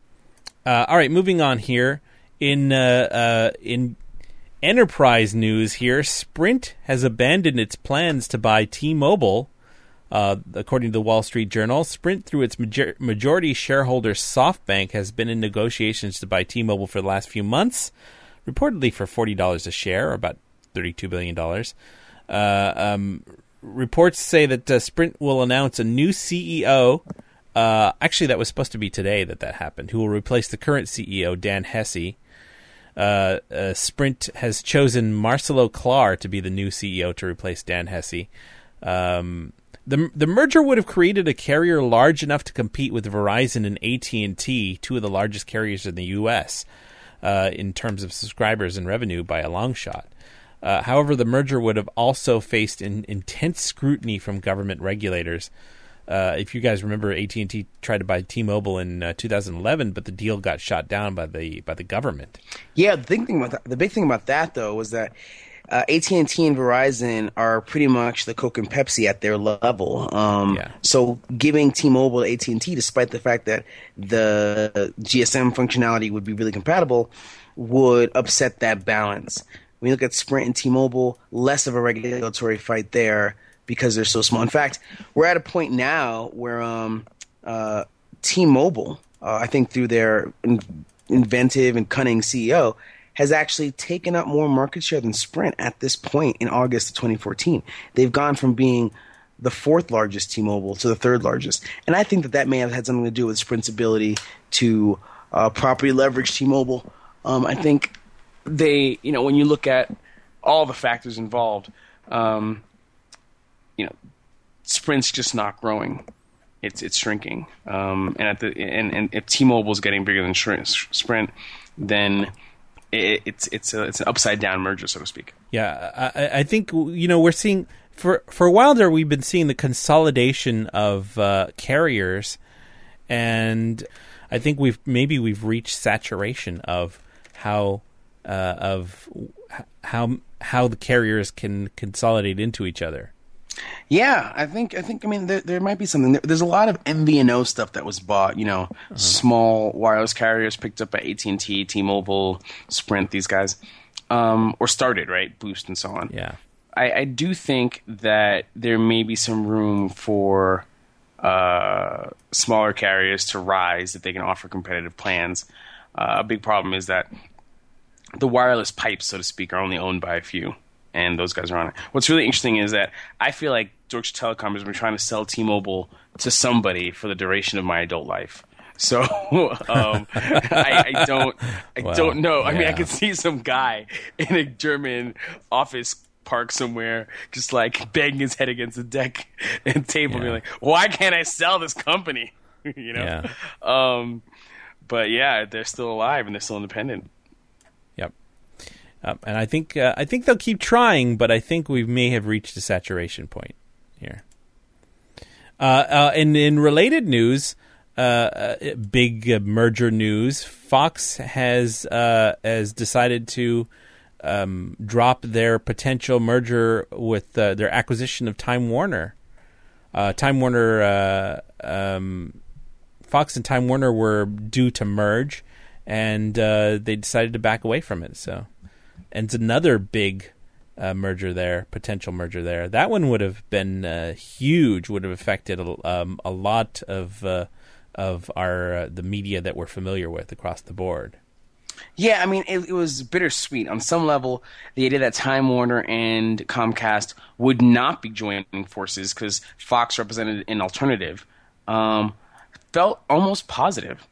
Uh, all right, moving on here. In uh, uh, in enterprise news here, Sprint has abandoned its plans to buy T-Mobile. Uh, according to the Wall Street Journal, Sprint, through its major- majority shareholder SoftBank, has been in negotiations to buy T-Mobile for the last few months, reportedly for forty dollars a share, or about thirty-two billion dollars. Uh, um, reports say that uh, Sprint will announce a new C E O. Uh, actually, that was supposed to be today that that happened, who will replace the current C E O, Dan Hesse. Uh, uh, Sprint has chosen Marcelo Clar to be the new C E O to replace Dan Hesse. Um, the the merger would have created a carrier large enough to compete with Verizon and A T and T, two of the largest carriers in the U S, uh, in terms of subscribers and revenue by a long shot. Uh, however, the merger would have also faced in, intense scrutiny from government regulators. Uh, if you guys remember, A T and T tried to buy T-Mobile in uh, two thousand eleven, but the deal got shot down by the by the government. Yeah, the big thing about that, the big thing about that though was that uh, A T and T and Verizon are pretty much the Coke and Pepsi at their level. Um, Yeah. So giving T-Mobile to A T and T, despite the fact that the G S M functionality would be really compatible, would upset that balance. When you look at Sprint and T-Mobile, less of a regulatory fight there because they're so small. In fact, we're at a point now where um, uh, T-Mobile, uh, I think through their in- inventive and cunning C E O, has actually taken up more market share than Sprint at this point in August of twenty fourteen. They've gone from being the fourth largest T-Mobile to the third largest. And I think that that may have had something to do with Sprint's ability to uh, properly leverage T-Mobile. Um, I think they, you know, when you look at all the factors involved, um, you know, Sprint's just not growing. It's it's shrinking. Um, and at the and, and if T-Mobile's getting bigger than Sprint, then it, it's it's a, it's an upside down merger, so to speak. Yeah, I, I think, you know, we're seeing for for a while there we've been seeing the consolidation of uh, carriers, and I think we've maybe we've reached saturation of how uh, of how how the carriers can consolidate into each other. Yeah, I think I think I mean there, there might be something. There, there's a lot of M V N O stuff that was bought. You know, uh-huh. Small wireless carriers picked up by A T and T, T-Mobile, Sprint. These guys, um, or started right, Boost and so on. Yeah, I, I do think that there may be some room for uh, smaller carriers to rise if they can offer competitive plans. Uh, a big problem is that the wireless pipes, so to speak, are only owned by a few. And those guys are on it. What's really interesting is that I feel like Deutsche Telekom has been trying to sell T-Mobile to somebody for the duration of my adult life. So um, I, I don't, I well, don't know. I yeah. mean, I could see some guy in a German office park somewhere, just like banging his head against the deck and table, yeah. being like, "Why can't I sell this company?" you know. Yeah. Um, but yeah, they're still alive and they're still independent. Um, and I think uh, I think they'll keep trying, but I think we may have reached a saturation point here. Uh, uh, and in related news, uh, uh, big uh, merger news, Fox has uh, has decided to um, drop their potential merger with uh, their acquisition of Time Warner. Uh, Time Warner, uh, um, Fox and Time Warner were due to merge, and uh, they decided to back away from it. So. And it's another big uh, merger there, potential merger there. That one would have been uh, huge. Would have affected um, a lot of uh, of our uh, the media that we're familiar with across the board. Yeah, I mean, it, it was bittersweet. On some level, the idea that Time Warner and Comcast would not be joining forces because Fox represented an alternative um, felt almost positive.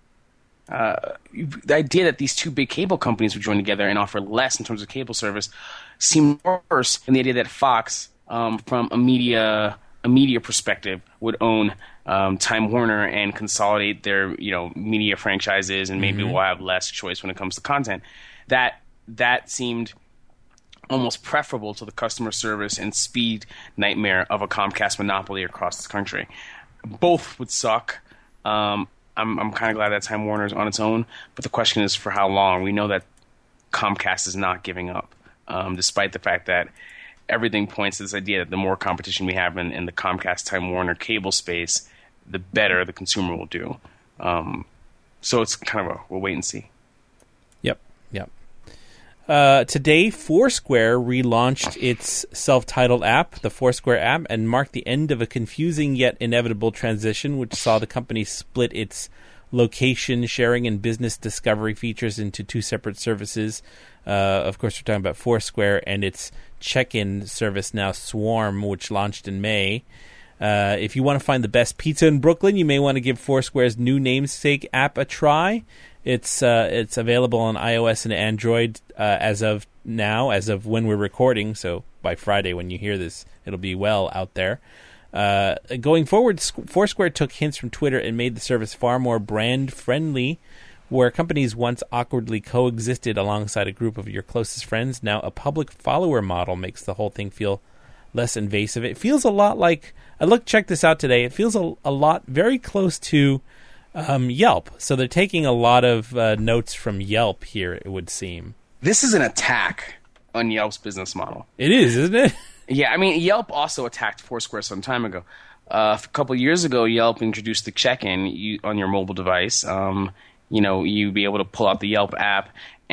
Uh, the idea that these two big cable companies would join together and offer less in terms of cable service seemed worse than the idea that Fox, um, from a media a media perspective, would own um, Time Warner and consolidate their you know media franchises, and maybe mm-hmm. we'll have less choice when it comes to content. That that seemed almost preferable to the customer service and speed nightmare of a Comcast monopoly across the country. Both would suck. Um, I'm I'm kind of glad that Time Warner is on its own, but the question is for how long. We know that Comcast is not giving up, um, despite the fact that everything points to this idea that the more competition we have in, in the Comcast Time Warner cable space, the better the consumer will do. Um, so it's kind of a we'll wait and see. Yep, yep. Uh, today, Foursquare relaunched its self-titled app, the Foursquare app, and marked the end of a confusing yet inevitable transition, which saw the company split its location sharing and business discovery features into two separate services. Uh, of course, we're talking about Foursquare and its check-in service now, Swarm, which launched in May. Uh, if you want to find the best pizza in Brooklyn, you may want to give Foursquare's new namesake app a try. It's uh, it's available on iOS and Android uh, as of now, as of when we're recording. So by Friday, when you hear this, it'll be well out there. Uh, going forward, Foursquare took hints from Twitter and made the service far more brand-friendly. Where companies once awkwardly coexisted alongside a group of your closest friends, now a public follower model makes the whole thing feel less invasive. It feels a lot like I look check this out today. It feels a, a lot very close to um, Yelp. So they're taking a lot of uh, notes from Yelp here. It would seem This is an attack on Yelp's business model. it is, isn't it? Yeah, I mean, Yelp also attacked Foursquare some time ago. Uh, a couple years ago, Yelp introduced the check-in you, on your mobile device. Um, you know, you'd be able to pull out the Yelp app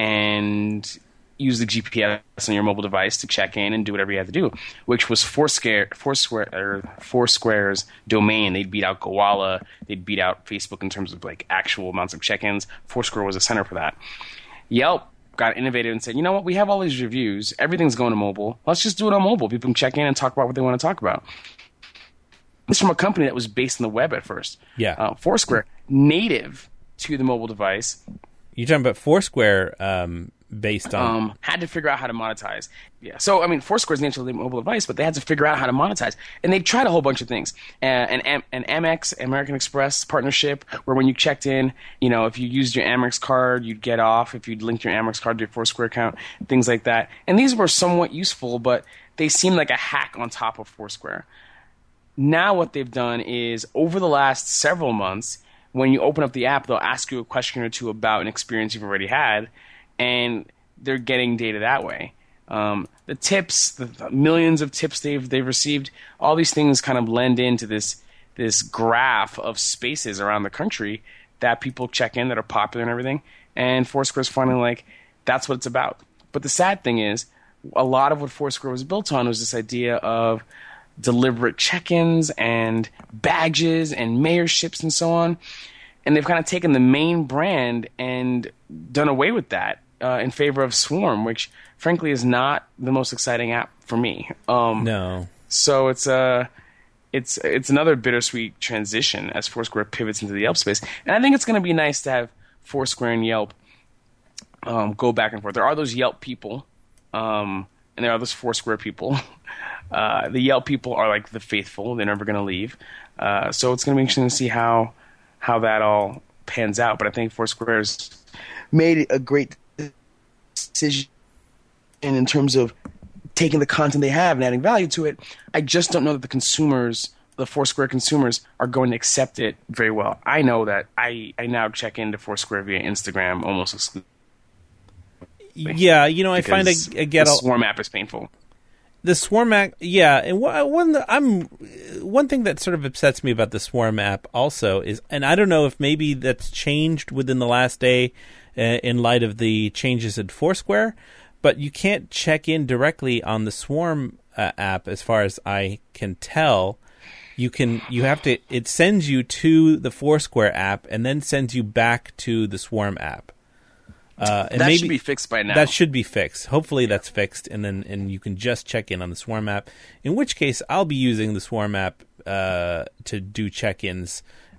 and use the G P S on your mobile device to check in and do whatever you had to do, which was Foursquare, Foursquare, or Foursquare's domain. They'd beat out Gowalla. They'd beat out Facebook in terms of like actual amounts of check-ins. Foursquare was a center for that. Yelp got innovative and said, you know what, we have all these reviews. Everything's going to mobile. Let's just do it on mobile. People can check in and talk about what they want to talk about. This is from a company that was based on the web at first. Yeah. Uh, Foursquare, native to the mobile device, You're talking about Foursquare um, based on... um, had to figure out how to monetize. Yeah. So, I mean, Foursquare is native to the mobile device, but they had to figure out how to monetize. And they tried a whole bunch of things. Uh, an, an, an Amex, American Express partnership, where when you checked in, you know, if you used your Amex card, you'd get off. If you'd linked your Amex card to your Foursquare account, things like that. And these were somewhat useful, but they seemed like a hack on top of Foursquare. Now what they've done is, over the last several months, when you open up the app, they'll ask you a question or two about an experience you've already had, and they're getting data that way. Um, the tips, the, the millions of tips they've they've received, all these things kind of blend into this this graph of spaces around the country that people check in that are popular and everything. And Foursquare's finally like, that's what it's about. But the sad thing is, a lot of what Foursquare was built on was this idea of deliberate check-ins and badges and mayorships and so on. And they've kind of taken the main brand and done away with that uh, in favor of Swarm, which frankly is not the most exciting app for me. Um, No. So it's a it's it's another bittersweet transition as Foursquare pivots into the Yelp space. And I think it's going to be nice to have Foursquare and Yelp um, go back and forth. There are those Yelp people, um, and there are those Foursquare people. Uh, the Yelp people are like the faithful; they're never going to leave. Uh, so it's going to be interesting to see how how that all pans out. But I think Foursquare's Made a great decision in terms of taking the content they have and adding value to it. I just don't know that the consumers, the Foursquare consumers, are going to accept it very well. I know that I, I now check into Foursquare via Instagram almost exclusively. Yeah, you know, I find I, because I get the all, Swarm app is painful. the Swarm app. Yeah, and wha- one I'm one thing that sort of upsets me about the Swarm app also is, and I don't know if maybe that's changed within the last day uh, in light of the changes in Foursquare, but you can't check in directly on the Swarm uh, app, as far as I can tell. You can you have to it sends you to the Foursquare app and then sends you back to the Swarm app. Uh, and That maybe, should be fixed by now. That should be fixed. Hopefully that's fixed, and then and you can just check in on the Swarm app. In which case, I'll be using the Swarm app uh, to do check-ins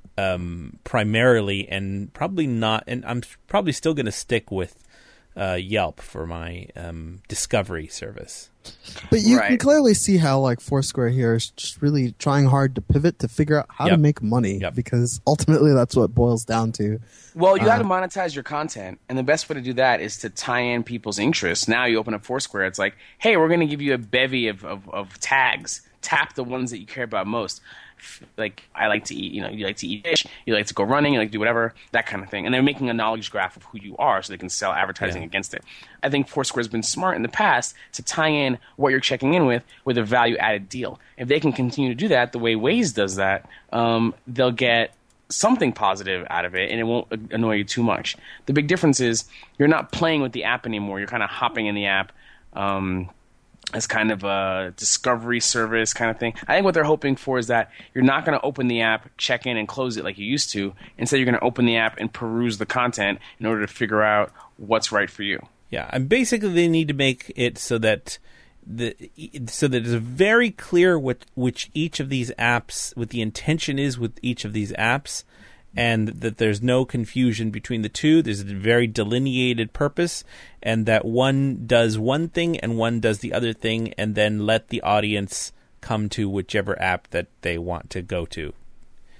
um, primarily, and probably not. And I'm probably still going to stick with uh, Yelp for my um, discovery service. But you Right. can clearly see how like Foursquare here is just really trying hard to pivot to figure out how Yep. to make money, Yep. because ultimately that's what it boils down to. Well, you Uh, got to monetize your content, and the best way to do that is to tie in people's interests. Now you open up Foursquare, it's like, hey, we're going to give you a bevy of, of, of tags. Tap the ones that you care about most. Like, I like to eat, you know, you like to eat fish, you like to go running, you like to do whatever, that kind of thing. And they're making a knowledge graph of who you are so they can sell advertising Yeah. against it. I think Foursquare's been smart in the past to tie in what you're checking in with with a value-added deal. If they can continue to do that the way Waze does that, um, they'll get something positive out of it, and it won't annoy you too much. The big difference is you're not playing with the app anymore. You're kind of hopping in the app um, as kind of a discovery service kind of thing. I think what they're hoping for is that you're not going to open the app, check in, and close it like you used to. Instead, you're going to open the app and peruse the content in order to figure out what's right for you. Yeah, and basically they need to make it so that the so that it's very clear what which each of these apps, what the intention is with each of these apps, and that there's no confusion between the two. There's a very delineated purpose, and that one does one thing and one does the other thing, and then let the audience come to whichever app that they want to go to.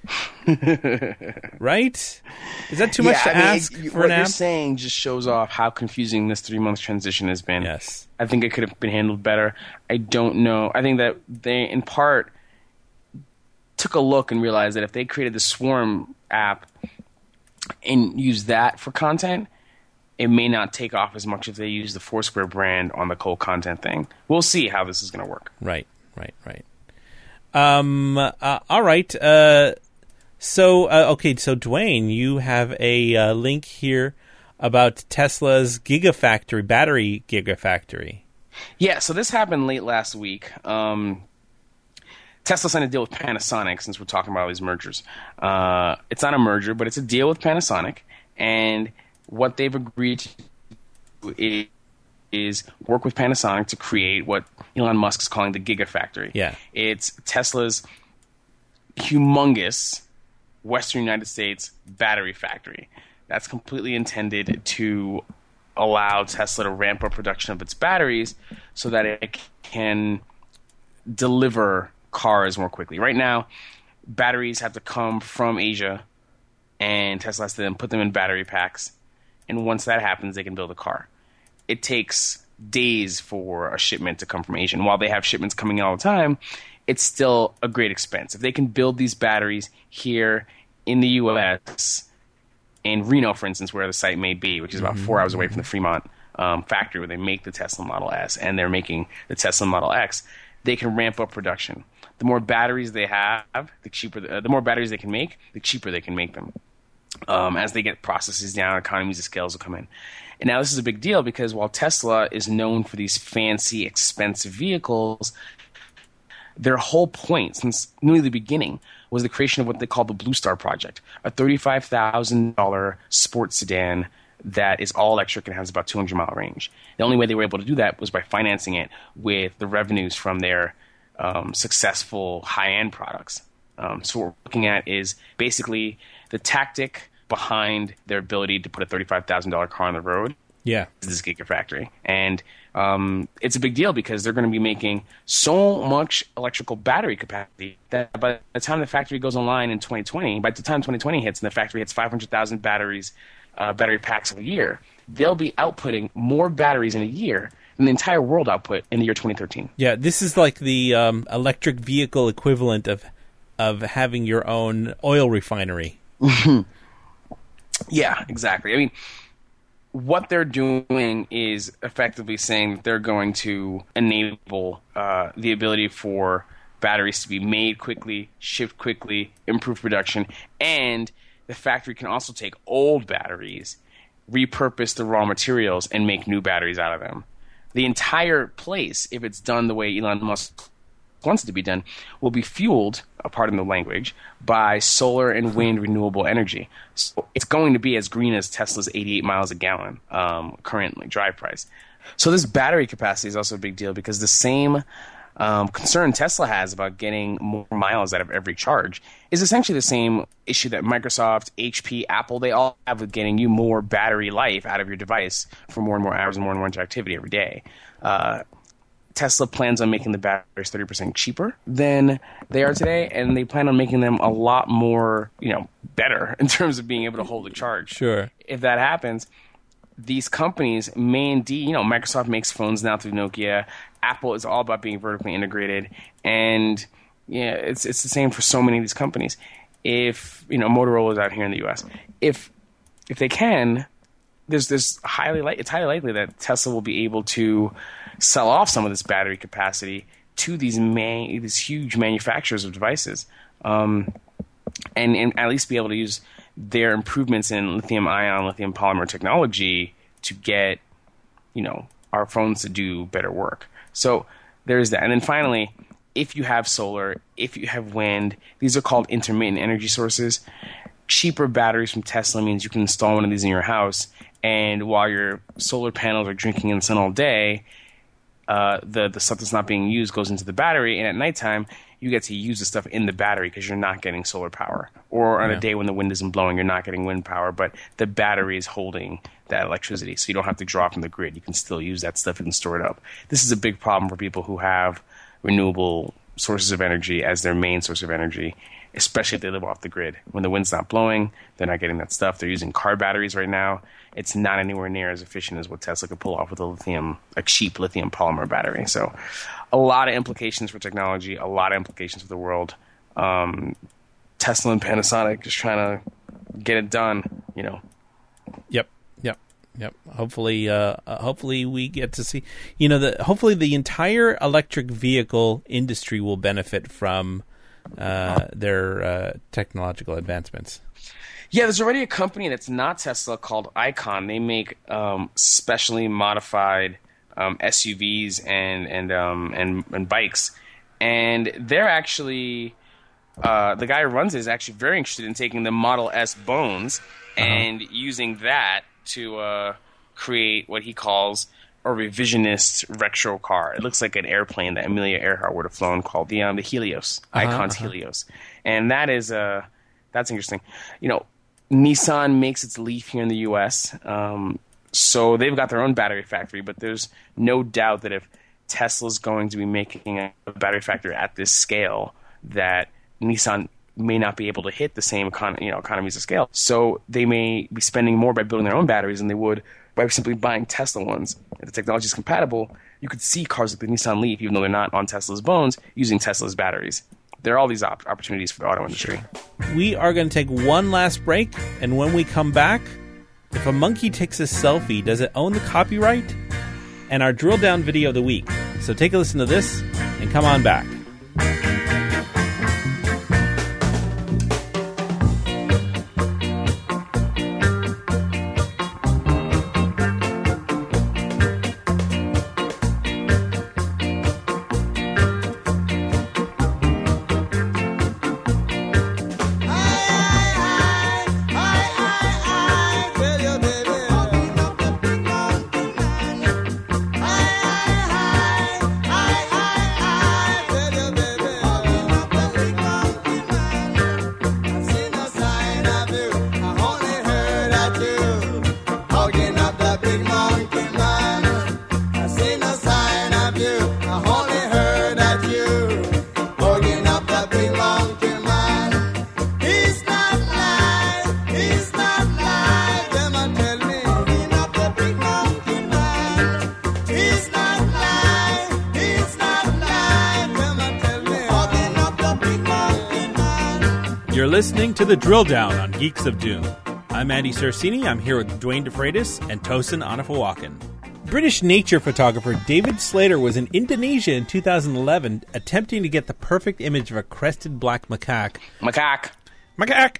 Right? Is that too much Yeah, to I mean, ask it- for what an you're app? saying just shows off how confusing this three month transition has been. Yes. I think it could have been handled better. I don't know. I think that they, in part, took a look and realized that if they created the Swarm app and used that for content, it may not take off as much if they use the Foursquare brand on the cold content thing. We'll see how this is going to work. Right, right, right. Um. Uh, all right. Uh. So, uh, okay. So, Dwayne, you have a uh, link here about Tesla's Gigafactory, battery Gigafactory. Yeah, so this happened late last week. Um, Tesla signed a deal with Panasonic, since we're talking about all these mergers. Uh, it's not a merger, but it's a deal with Panasonic. And what they've agreed to do is, is work with Panasonic to create what Elon Musk is calling the Gigafactory. Yeah. It's Tesla's humongous Western United States battery factory. That's completely intended to allow Tesla to ramp up production of its batteries so that it can deliver cars more quickly. Right now, batteries have to come from Asia, and Tesla has to then put them in battery packs. And once that happens, they can build a car. It takes days for a shipment to come from Asia. And while they have shipments coming in all the time, it's still a great expense. If they can build these batteries here in the U S, in Reno, for instance, where the site may be, which is about four hours away from the Fremont um, factory where they make the Tesla Model S and they're making the Tesla Model X, they can ramp up production. The more batteries they have, the cheaper. The, uh, the more batteries they can make, the cheaper they can make them. Um, as they get processes down, economies of scales will come in. And now this is a big deal because while Tesla is known for these fancy, expensive vehicles, their whole point since nearly the beginning was the creation of what they call the Blue Star Project, a thirty-five thousand dollars sports sedan that is all electric and has about two hundred mile range. The only way they were able to do that was by financing it with the revenues from their um, successful high-end products. Um, so what we're looking at is basically the tactic behind their ability to put a thirty-five thousand dollars car on the road. Yeah. Is this Gigafactory. And um, it's a big deal because they're going to be making so much electrical battery capacity that by the time the factory goes online in twenty twenty, by the time twenty twenty hits and the factory hits five hundred thousand batteries, uh, battery packs a year, they'll be outputting more batteries in a year than the entire world output in the year twenty thirteen. Yeah, this is like the um, electric vehicle equivalent of of having your own oil refinery. Yeah, exactly. I mean, what they're doing is effectively saying that they're going to enable uh, the ability for batteries to be made quickly, shipped quickly, improve production, and the factory can also take old batteries, repurpose the raw materials, and make new batteries out of them. The entire place, if it's done the way Elon Musk wants it to be done, will be fueled, uh, pardon the language, by solar and wind renewable energy. So it's going to be as green as Tesla's eighty-eight miles a gallon um, currently drive price. So this battery capacity is also a big deal because the same um, concern Tesla has about getting more miles out of every charge is essentially the same issue that Microsoft, H P, Apple, they all have with getting you more battery life out of your device for more and more hours and more and more interactivity every day. Uh, Tesla plans on making the batteries thirty percent cheaper than they are today, and they plan on making them a lot more, you know, better in terms of being able to hold a charge. Sure. If that happens, these companies may indeed, you know, Microsoft makes phones now through Nokia. Apple is all about being vertically integrated, and yeah, it's it's the same for so many of these companies. If, you know, Motorola is out here in the U S, if if they can, there's there's highly li- it's highly likely that Tesla will be able to sell off some of this battery capacity to these man- these huge manufacturers of devices, um, and, and at least be able to use their improvements in lithium-ion, lithium polymer technology to get, you know, our phones to do better work. So there's that. And then finally, if you have solar, if you have wind, these are called intermittent energy sources. Cheaper batteries from Tesla means you can install one of these in your house, and while your solar panels are drinking in the sun all day, Uh, the the stuff that's not being used goes into the battery, and at nighttime you get to use the stuff in the battery because you're not getting solar power. Or on Yeah. a day when the wind isn't blowing, you're not getting wind power, but the battery is holding that electricity, so you don't have to draw from the grid. You can still use that stuff and store it up. This is a big problem for people who have renewable sources of energy as their main source of energy, especially if they live off the grid. When the wind's not blowing, they're not getting that stuff. They're using car batteries right now. It's not anywhere near as efficient as what Tesla could pull off with a lithium, a cheap lithium polymer battery. So a lot of implications for technology, a lot of implications for the world. Um, Tesla and Panasonic just trying to get it done, you know. Yep, yep, yep. Hopefully, uh, uh, hopefully we get to see, you know, the hopefully the entire electric vehicle industry will benefit from uh, their uh, technological advancements. Yeah, there's already a company that's not Tesla called Icon. They make um, specially modified um, S U Vs and and um, and and bikes, and they're actually uh, the guy who runs it is actually very interested in taking the Model S bones uh-huh. and using that to uh, create what he calls a revisionist retro car. It looks like an airplane that Amelia Earhart would have flown called the um, the Helios, uh-huh, Icon's uh-huh. Helios, and that is uh, that's interesting. You know. Nissan makes its Leaf here in the U S, um, so they've got their own battery factory, but there's no doubt that if Tesla's going to be making a battery factory at this scale, that Nissan may not be able to hit the same econ- you know, economies of scale. So they may be spending more by building their own batteries than they would by simply buying Tesla ones. If the technology is compatible, you could see cars like the Nissan Leaf, even though they're not on Tesla's bones, using Tesla's batteries. There are all these op- opportunities for the auto industry. We are going to take one last break, and when we come back, if a monkey takes a selfie, does it own the copyright? And our drill down video of the week. So take a listen to this and come on back. You're listening to The Drill Down on Geeks of Doom. I'm Andy Cersini. I'm here with Dwayne DeFreitas and Tosin Anafawakan. British nature photographer David Slater was in Indonesia in two thousand eleven attempting to get the perfect image of a crested black macaque. Macaque. Macaque!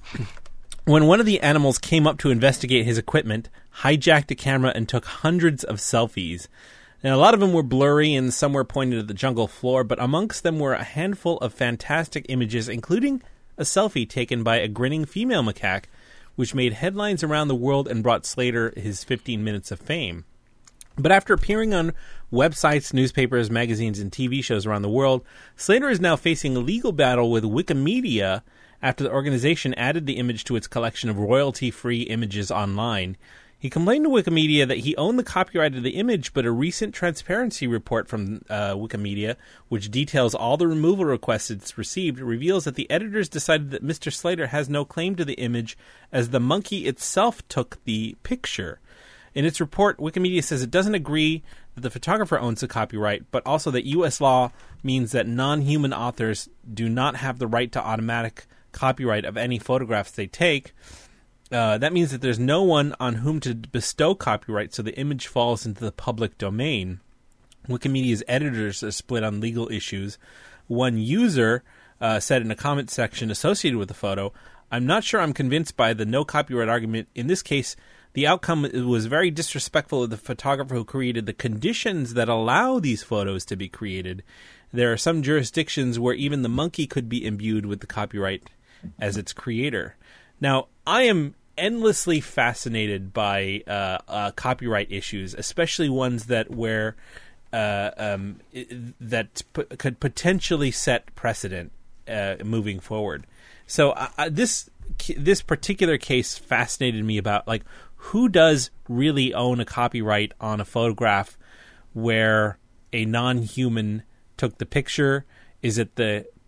When one of the animals came up to investigate his equipment, hijacked a camera and took hundreds of selfies. Now, a lot of them were blurry and some were pointed at the jungle floor, but amongst them were a handful of fantastic images, including a selfie taken by a grinning female macaque, which made headlines around the world and brought Slater his fifteen minutes of fame. But after appearing on websites, newspapers, magazines, and T V shows around the world, Slater is now facing a legal battle with Wikimedia after the organization added the image to its collection of royalty-free images online. He complained to Wikimedia that he owned the copyright of the image, but a recent transparency report from uh, Wikimedia, which details all the removal requests it's received, reveals that the editors decided that Mister Slater has no claim to the image, as the monkey itself took the picture. In its report, Wikimedia says it doesn't agree that the photographer owns the copyright, but also that U S law means that non-human authors do not have the right to automatic copyright of any photographs they take. Uh, that means that there's no one on whom to bestow copyright, so the image falls into the public domain. Wikimedia's editors are split on legal issues. One user uh, said in a comment section associated with the photo, "I'm not sure I'm convinced by the no copyright argument. In this case, the outcome was very disrespectful of the photographer who created the conditions that allow these photos to be created. There are some jurisdictions where even the monkey could be imbued with the copyright as its creator." Now, I am endlessly fascinated by uh, uh, copyright issues, especially ones that where uh, um, that p- could potentially set precedent uh, moving forward. So uh, this this particular case fascinated me about, like, who does really own a copyright on a photograph where a non-human took the picture? Is it the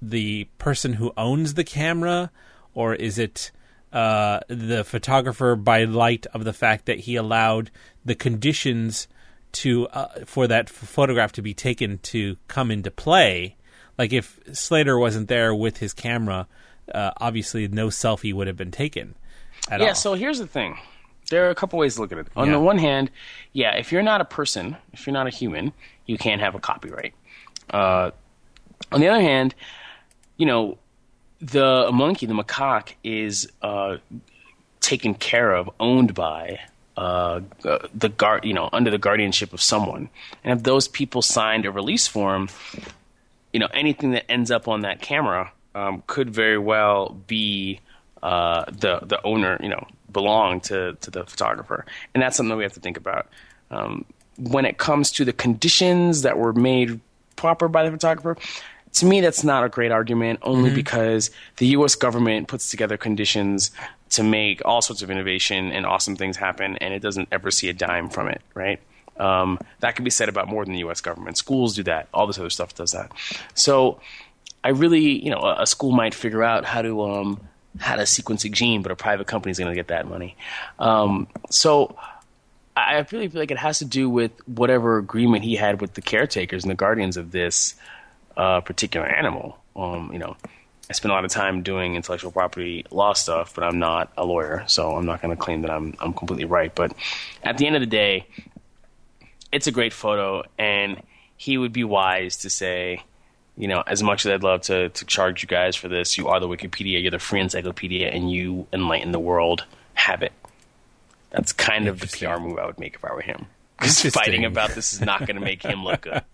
the person who owns the camera, or is it uh, the photographer by light of the fact that he allowed the conditions to uh, for that photograph to be taken to come into play? Like if Slater wasn't there with his camera, uh, obviously no selfie would have been taken at yeah, all. so here's the thing. There are a couple ways to look at it. On Yeah. the one hand, yeah, if you're not a person, if you're not a human, you can't have a copyright. Uh, on the other hand, you know, the monkey, the macaque, is uh, taken care of, owned by uh, the guard, you know, under the guardianship of someone. And if those people signed a release form, you know, anything that ends up on that camera um, could very well be uh, the the owner, you know, belong to, to the photographer. And that's something that we have to think about. Um, when it comes to the conditions that were made proper by the photographer, to me, that's not a great argument, only mm-hmm. because the U S government puts together conditions to make all sorts of innovation and awesome things happen, and it doesn't ever see a dime from it, right? Um, that can be said about more than the U S government. Schools do that. All this other stuff does that. So I really, you know, a, a school might figure out how to um, how to sequence a gene, but a private company is going to get that money. Um, so I really feel like it has to do with whatever agreement he had with the caretakers and the guardians of this uh, particular animal. Um, you know, I spend a lot of time doing intellectual property law stuff, but I'm not a lawyer, so I'm not going to claim that I'm I'm completely right. But at the end of the day, it's a great photo, and he would be wise to say, you know, as much as I'd love to, to charge you guys for this, you are the Wikipedia, you're the free encyclopedia, and you enlighten the world. Have it. That's kind of the P R move I would make if I were him. Because fighting about this is not going to make him look good.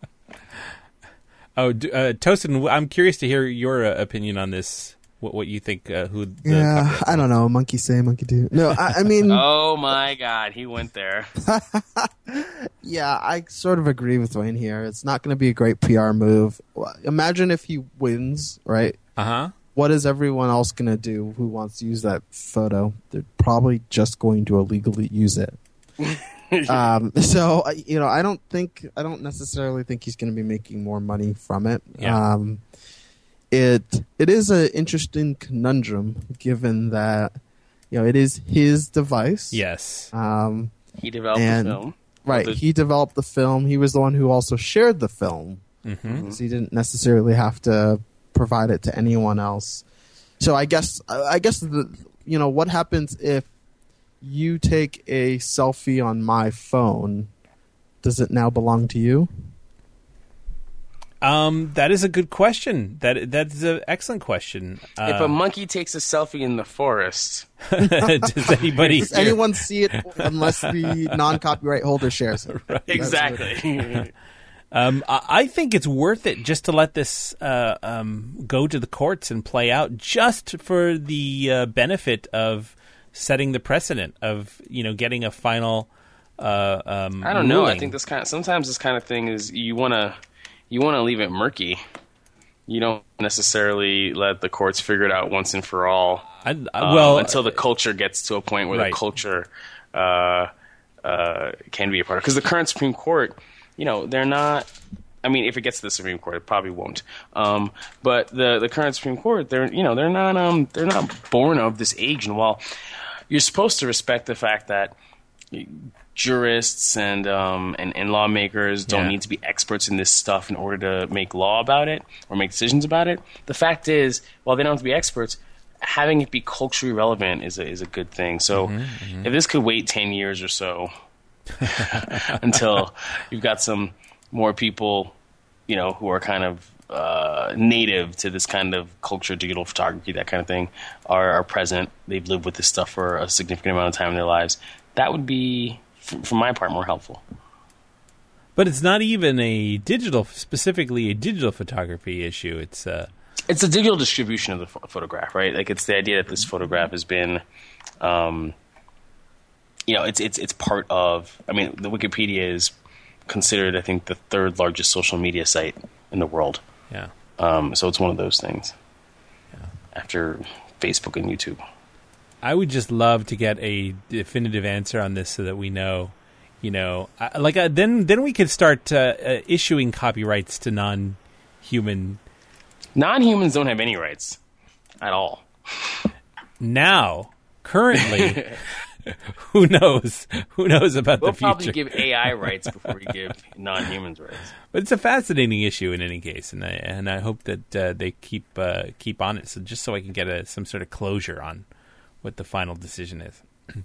Oh, uh, Tosin, I'm curious to hear your uh, opinion on this. What what you think? Uh, who? The yeah, I don't know. Monkey say, monkey do. No, I, I mean. Oh my God, he went there. Yeah, I sort of agree with Wayne here. It's not going to be a great P R move. Imagine if he wins, right? Uh huh. What is everyone else going to do who wants to use that photo? They're probably just going to illegally use it. um, so, you know, I don't think, I don't necessarily think he's going to be making more money from it. Yeah. Um, it it is an interesting conundrum given that, you know, it is his device. Yes. Um, he developed and, the film. Right. The- he developed the film. He was the one who also shared the film. Mm-hmm. So he didn't necessarily have to provide it to anyone else. So I guess I guess the you know what happens if you take a selfie on my phone? Does it now belong to you? Um, that is a good question. That that's an excellent question. If Uh, a monkey takes a selfie in the forest, does anybody? Does anyone see it unless the non-copyright holder shares it? Right. exactly. Um, I I think it's worth it just to let this uh, um, go to the courts and play out, just for the uh, benefit of setting the precedent of, you know, getting a final. Uh, um, I don't know. I ruling. think this kind of, sometimes this kind of thing is you want to you want to leave it murky. You don't necessarily let the courts figure it out once and for all. I, I, um, well, until the culture gets to a point where right. the culture uh, uh, can be a part of. Because the current Supreme Court, you know, they're not. I mean, if it gets to the Supreme Court, it probably won't. Um, but the the current Supreme Court, they're you know they're not um they're not born of this age. And while you're supposed to respect the fact that jurists and um and, and lawmakers don't Yeah. need to be experts in this stuff in order to make law about it or make decisions about it, the fact is, while they don't have to be experts, having it be culturally relevant is a, is a good thing. So Mm-hmm, mm-hmm. if this could wait ten years or so until you've got some more people, you know, who are kind of uh, native to this kind of culture, digital photography, that kind of thing, are, are present. They've lived with this stuff for a significant amount of time in their lives. That would be, f- for my part, more helpful. But it's not even a digital, specifically a digital photography issue. It's uh, It's a digital distribution of the ph- photograph, right? Like, it's the idea that this photograph has been, um, you know, it's it's it's part of. I mean, the Wikipedia is considered, I think, the third largest social media site in the world. yeah. Um, so it's one of those things. Yeah. After Facebook and YouTube. I would just love to get a definitive answer on this so that we know, you know, I, like uh, then then we could start uh, uh, issuing copyrights to non-human Non-humans don't have any rights at all. Now, currently, who knows? Who knows about We'll the future? probably give A I rights before we give non-humans rights. But it's a fascinating issue in any case, and I and I hope that uh, they keep uh, keep on it. So just so I can get a, some sort of closure on what the final decision is.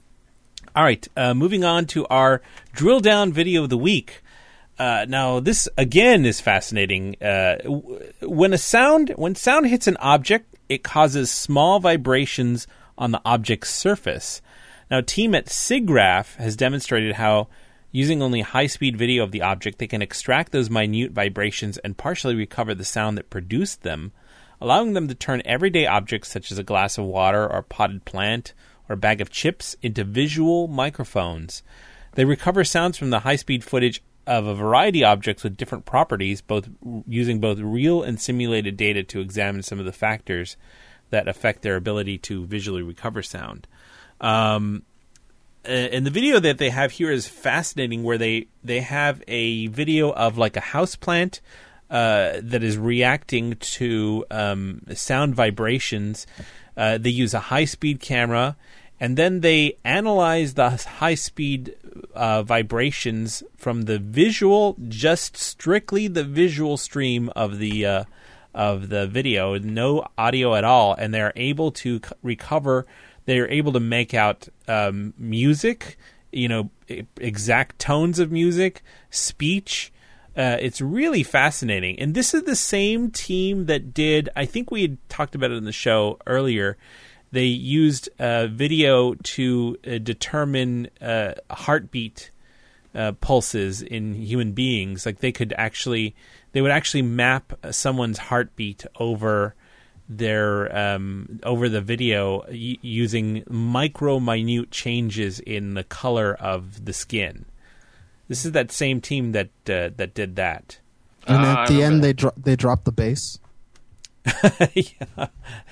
All right, uh, moving on to our drill down video of the week. Uh, now, this again is fascinating. Uh, w- when a sound when sound hits an object, it causes small vibrations on the object's surface. Now, a team at SIGGRAPH has demonstrated how, using only high-speed video of the object, they can extract those minute vibrations and partially recover the sound that produced them, allowing them to turn everyday objects such as a glass of water or a potted plant or a bag of chips into visual microphones. They recover sounds from the high-speed footage of a variety of objects with different properties, both using both real and simulated data to examine some of the factors that affect their ability to visually recover sound. Um, and the video that they have here is fascinating, where they, they have a video of like a houseplant uh, that is reacting to um, sound vibrations. Uh, they use a high-speed camera, and then they analyze the high-speed uh, vibrations from the visual, just strictly the visual stream of the uh, of the video, no audio at all, and they're able to c- recover. They're able to make out um, music, you know, exact tones of music, speech. Uh, it's really fascinating, and this is the same team that did. I think we had talked about it in the show earlier. They used uh, video to uh, determine uh, heartbeat uh, pulses in human beings. Like they could actually, they would actually map someone's heartbeat over their um, over the video y- using micro, minute changes in the color of the skin. This is that same team that uh, that did that. And Ah, at the I end, remember. they dro- they drop the bass. Yeah.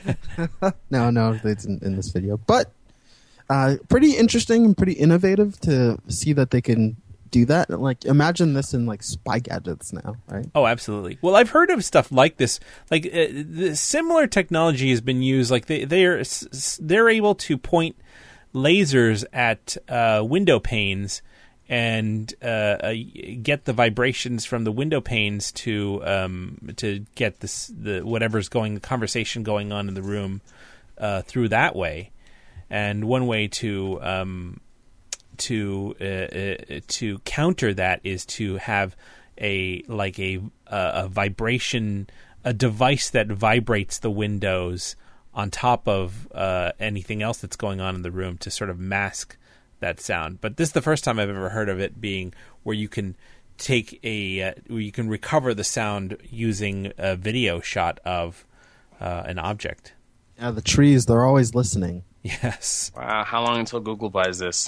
No, no, they didn't in this video. But uh, pretty interesting and pretty innovative to see that they can do that. Like, imagine this in like spy gadgets now, right? Oh, absolutely. Well, I've heard of stuff like this. Like uh, the similar technology has been used. Like they they're they're able to point lasers at uh, window panes and uh, uh, get the vibrations from the window panes to um, to get this the whatever's going the conversation going on in the room uh, through that way. And one way to um, to uh, uh, to counter that is to have a like a uh, a vibration a device that vibrates the windows on top of uh, anything else that's going on in the room to sort of mask that sound. But this is the first time I've ever heard of it being where you can take a uh, where you can recover the sound using a video shot of uh, an object. Yeah, the trees, they're always listening. Yes. Wow, how long until Google buys this?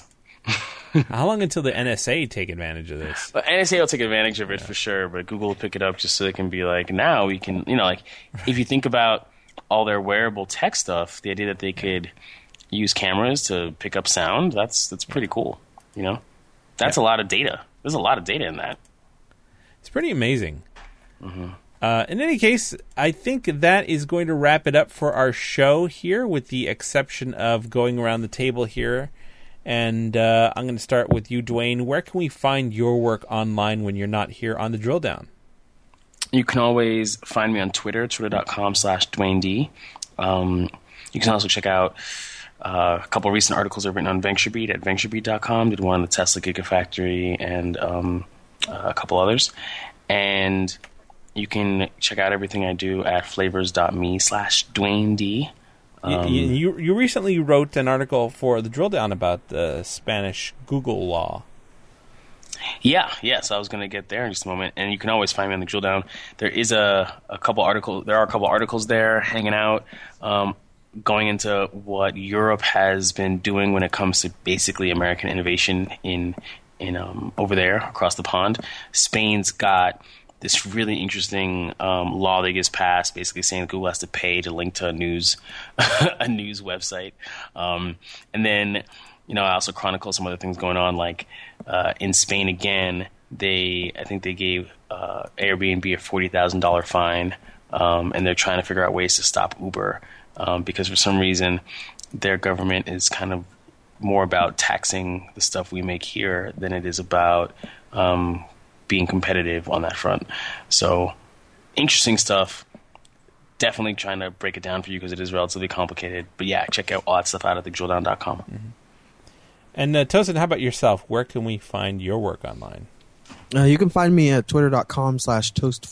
How long until the N S A take advantage of this? But N S A will take advantage of it for sure, but Google will pick it up just so they can be like, now we can, you know, like, if you think about all their wearable tech stuff, the idea that they could use cameras to pick up sound, that's that's pretty cool, you know? That's Yeah. a lot of data. There's a lot of data in that. It's pretty amazing. Mm-hmm. Uh, in any case, I think that is going to wrap it up for our show here, with the exception of going around the table here. And uh, I'm going to start with you, Dwayne. Where can we find your work online when you're not here on the Drill Down? You can always find me on Twitter, twitter.com slash Dwayne D. Um, you can also check out uh, a couple of recent articles I've written on VentureBeat at venturebeat dot com. Did one on the Tesla Gigafactory and um, uh, a couple others. And you can check out everything I do at flavors.me slash Dwayne D. Um, you, you you recently wrote an article for the Drill Down about the Spanish Google law. Yeah, yeah. So I was going to get there in just a moment, and you can always find me on the Drill Down. There is a, a couple articles. There are a couple articles there hanging out, um, going into what Europe has been doing when it comes to basically American innovation in in um, over there across the pond. Spain's got this really interesting um, law that gets passed, basically saying that Google has to pay to link to a news a news website, um, and then. You know, I also chronicle some other things going on, like uh, in Spain again, they I think they gave uh, Airbnb a forty thousand dollars fine um, and they're trying to figure out ways to stop Uber um, because for some reason their government is kind of more about taxing the stuff we make here than it is about um, being competitive on that front. So interesting stuff. Definitely trying to break it down for you because it is relatively complicated. But yeah, check out all that stuff out at the drill down dot com. Mm-hmm. And uh, Tosin, how about yourself? Where can we find your work online? Uh, you can find me at twitter.com slash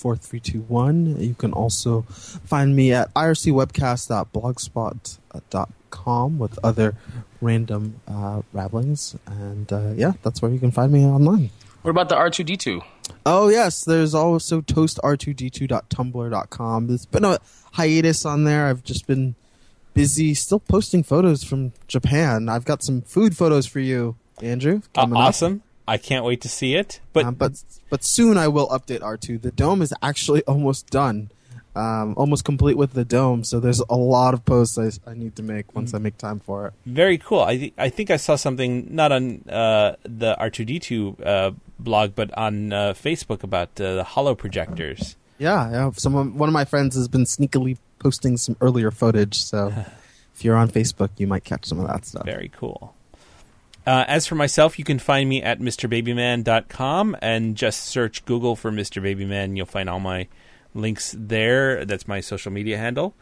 toast4321. You can also find me at I R C webcast dot blogspot dot com with other random uh, rabblings. And uh, yeah, that's where you can find me online. What about the R two D two? Oh, yes. There's also toast r two d two dot tumblr dot com. There's been a hiatus on there. I've just been busy still posting photos from Japan. I've got some food photos for you, Andrew. Uh, awesome. I can't wait to see it. But um, but but soon I will update R two. The dome is actually almost done. Um, almost complete with the dome, so there's a lot of posts I, I need to make once I make time for it. Very cool. I th- I think I saw something not on uh, the R two D two uh, blog, but on uh, Facebook about uh, the holo projectors. Yeah, yeah. Someone, one of my friends has been sneakily posting some earlier footage, so if you're on Facebook, you might catch some of that stuff. Very cool. Uh, as for myself, you can find me at Mr Babyman dot com and just search Google for Mister Babyman. You'll find all my links there. That's my social media handle.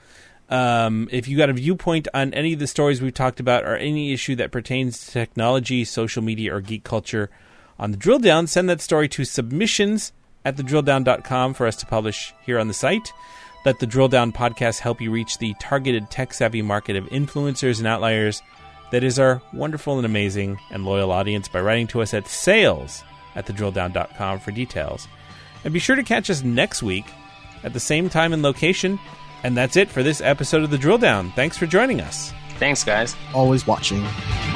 Um, if you got a viewpoint on any of the stories we've talked about or any issue that pertains to technology, social media, or geek culture on the Drill Down, send that story to submissions at the drill down dot com for us to publish here on the site. Let the Drill Down podcast help you reach the targeted tech-savvy market of influencers and outliers that is our wonderful and amazing and loyal audience by writing to us at sales at the drill down dot com for details. And be sure to catch us next week at the same time and location. And that's it for this episode of The Drill Down. Thanks for joining us. Thanks, guys. Always watching.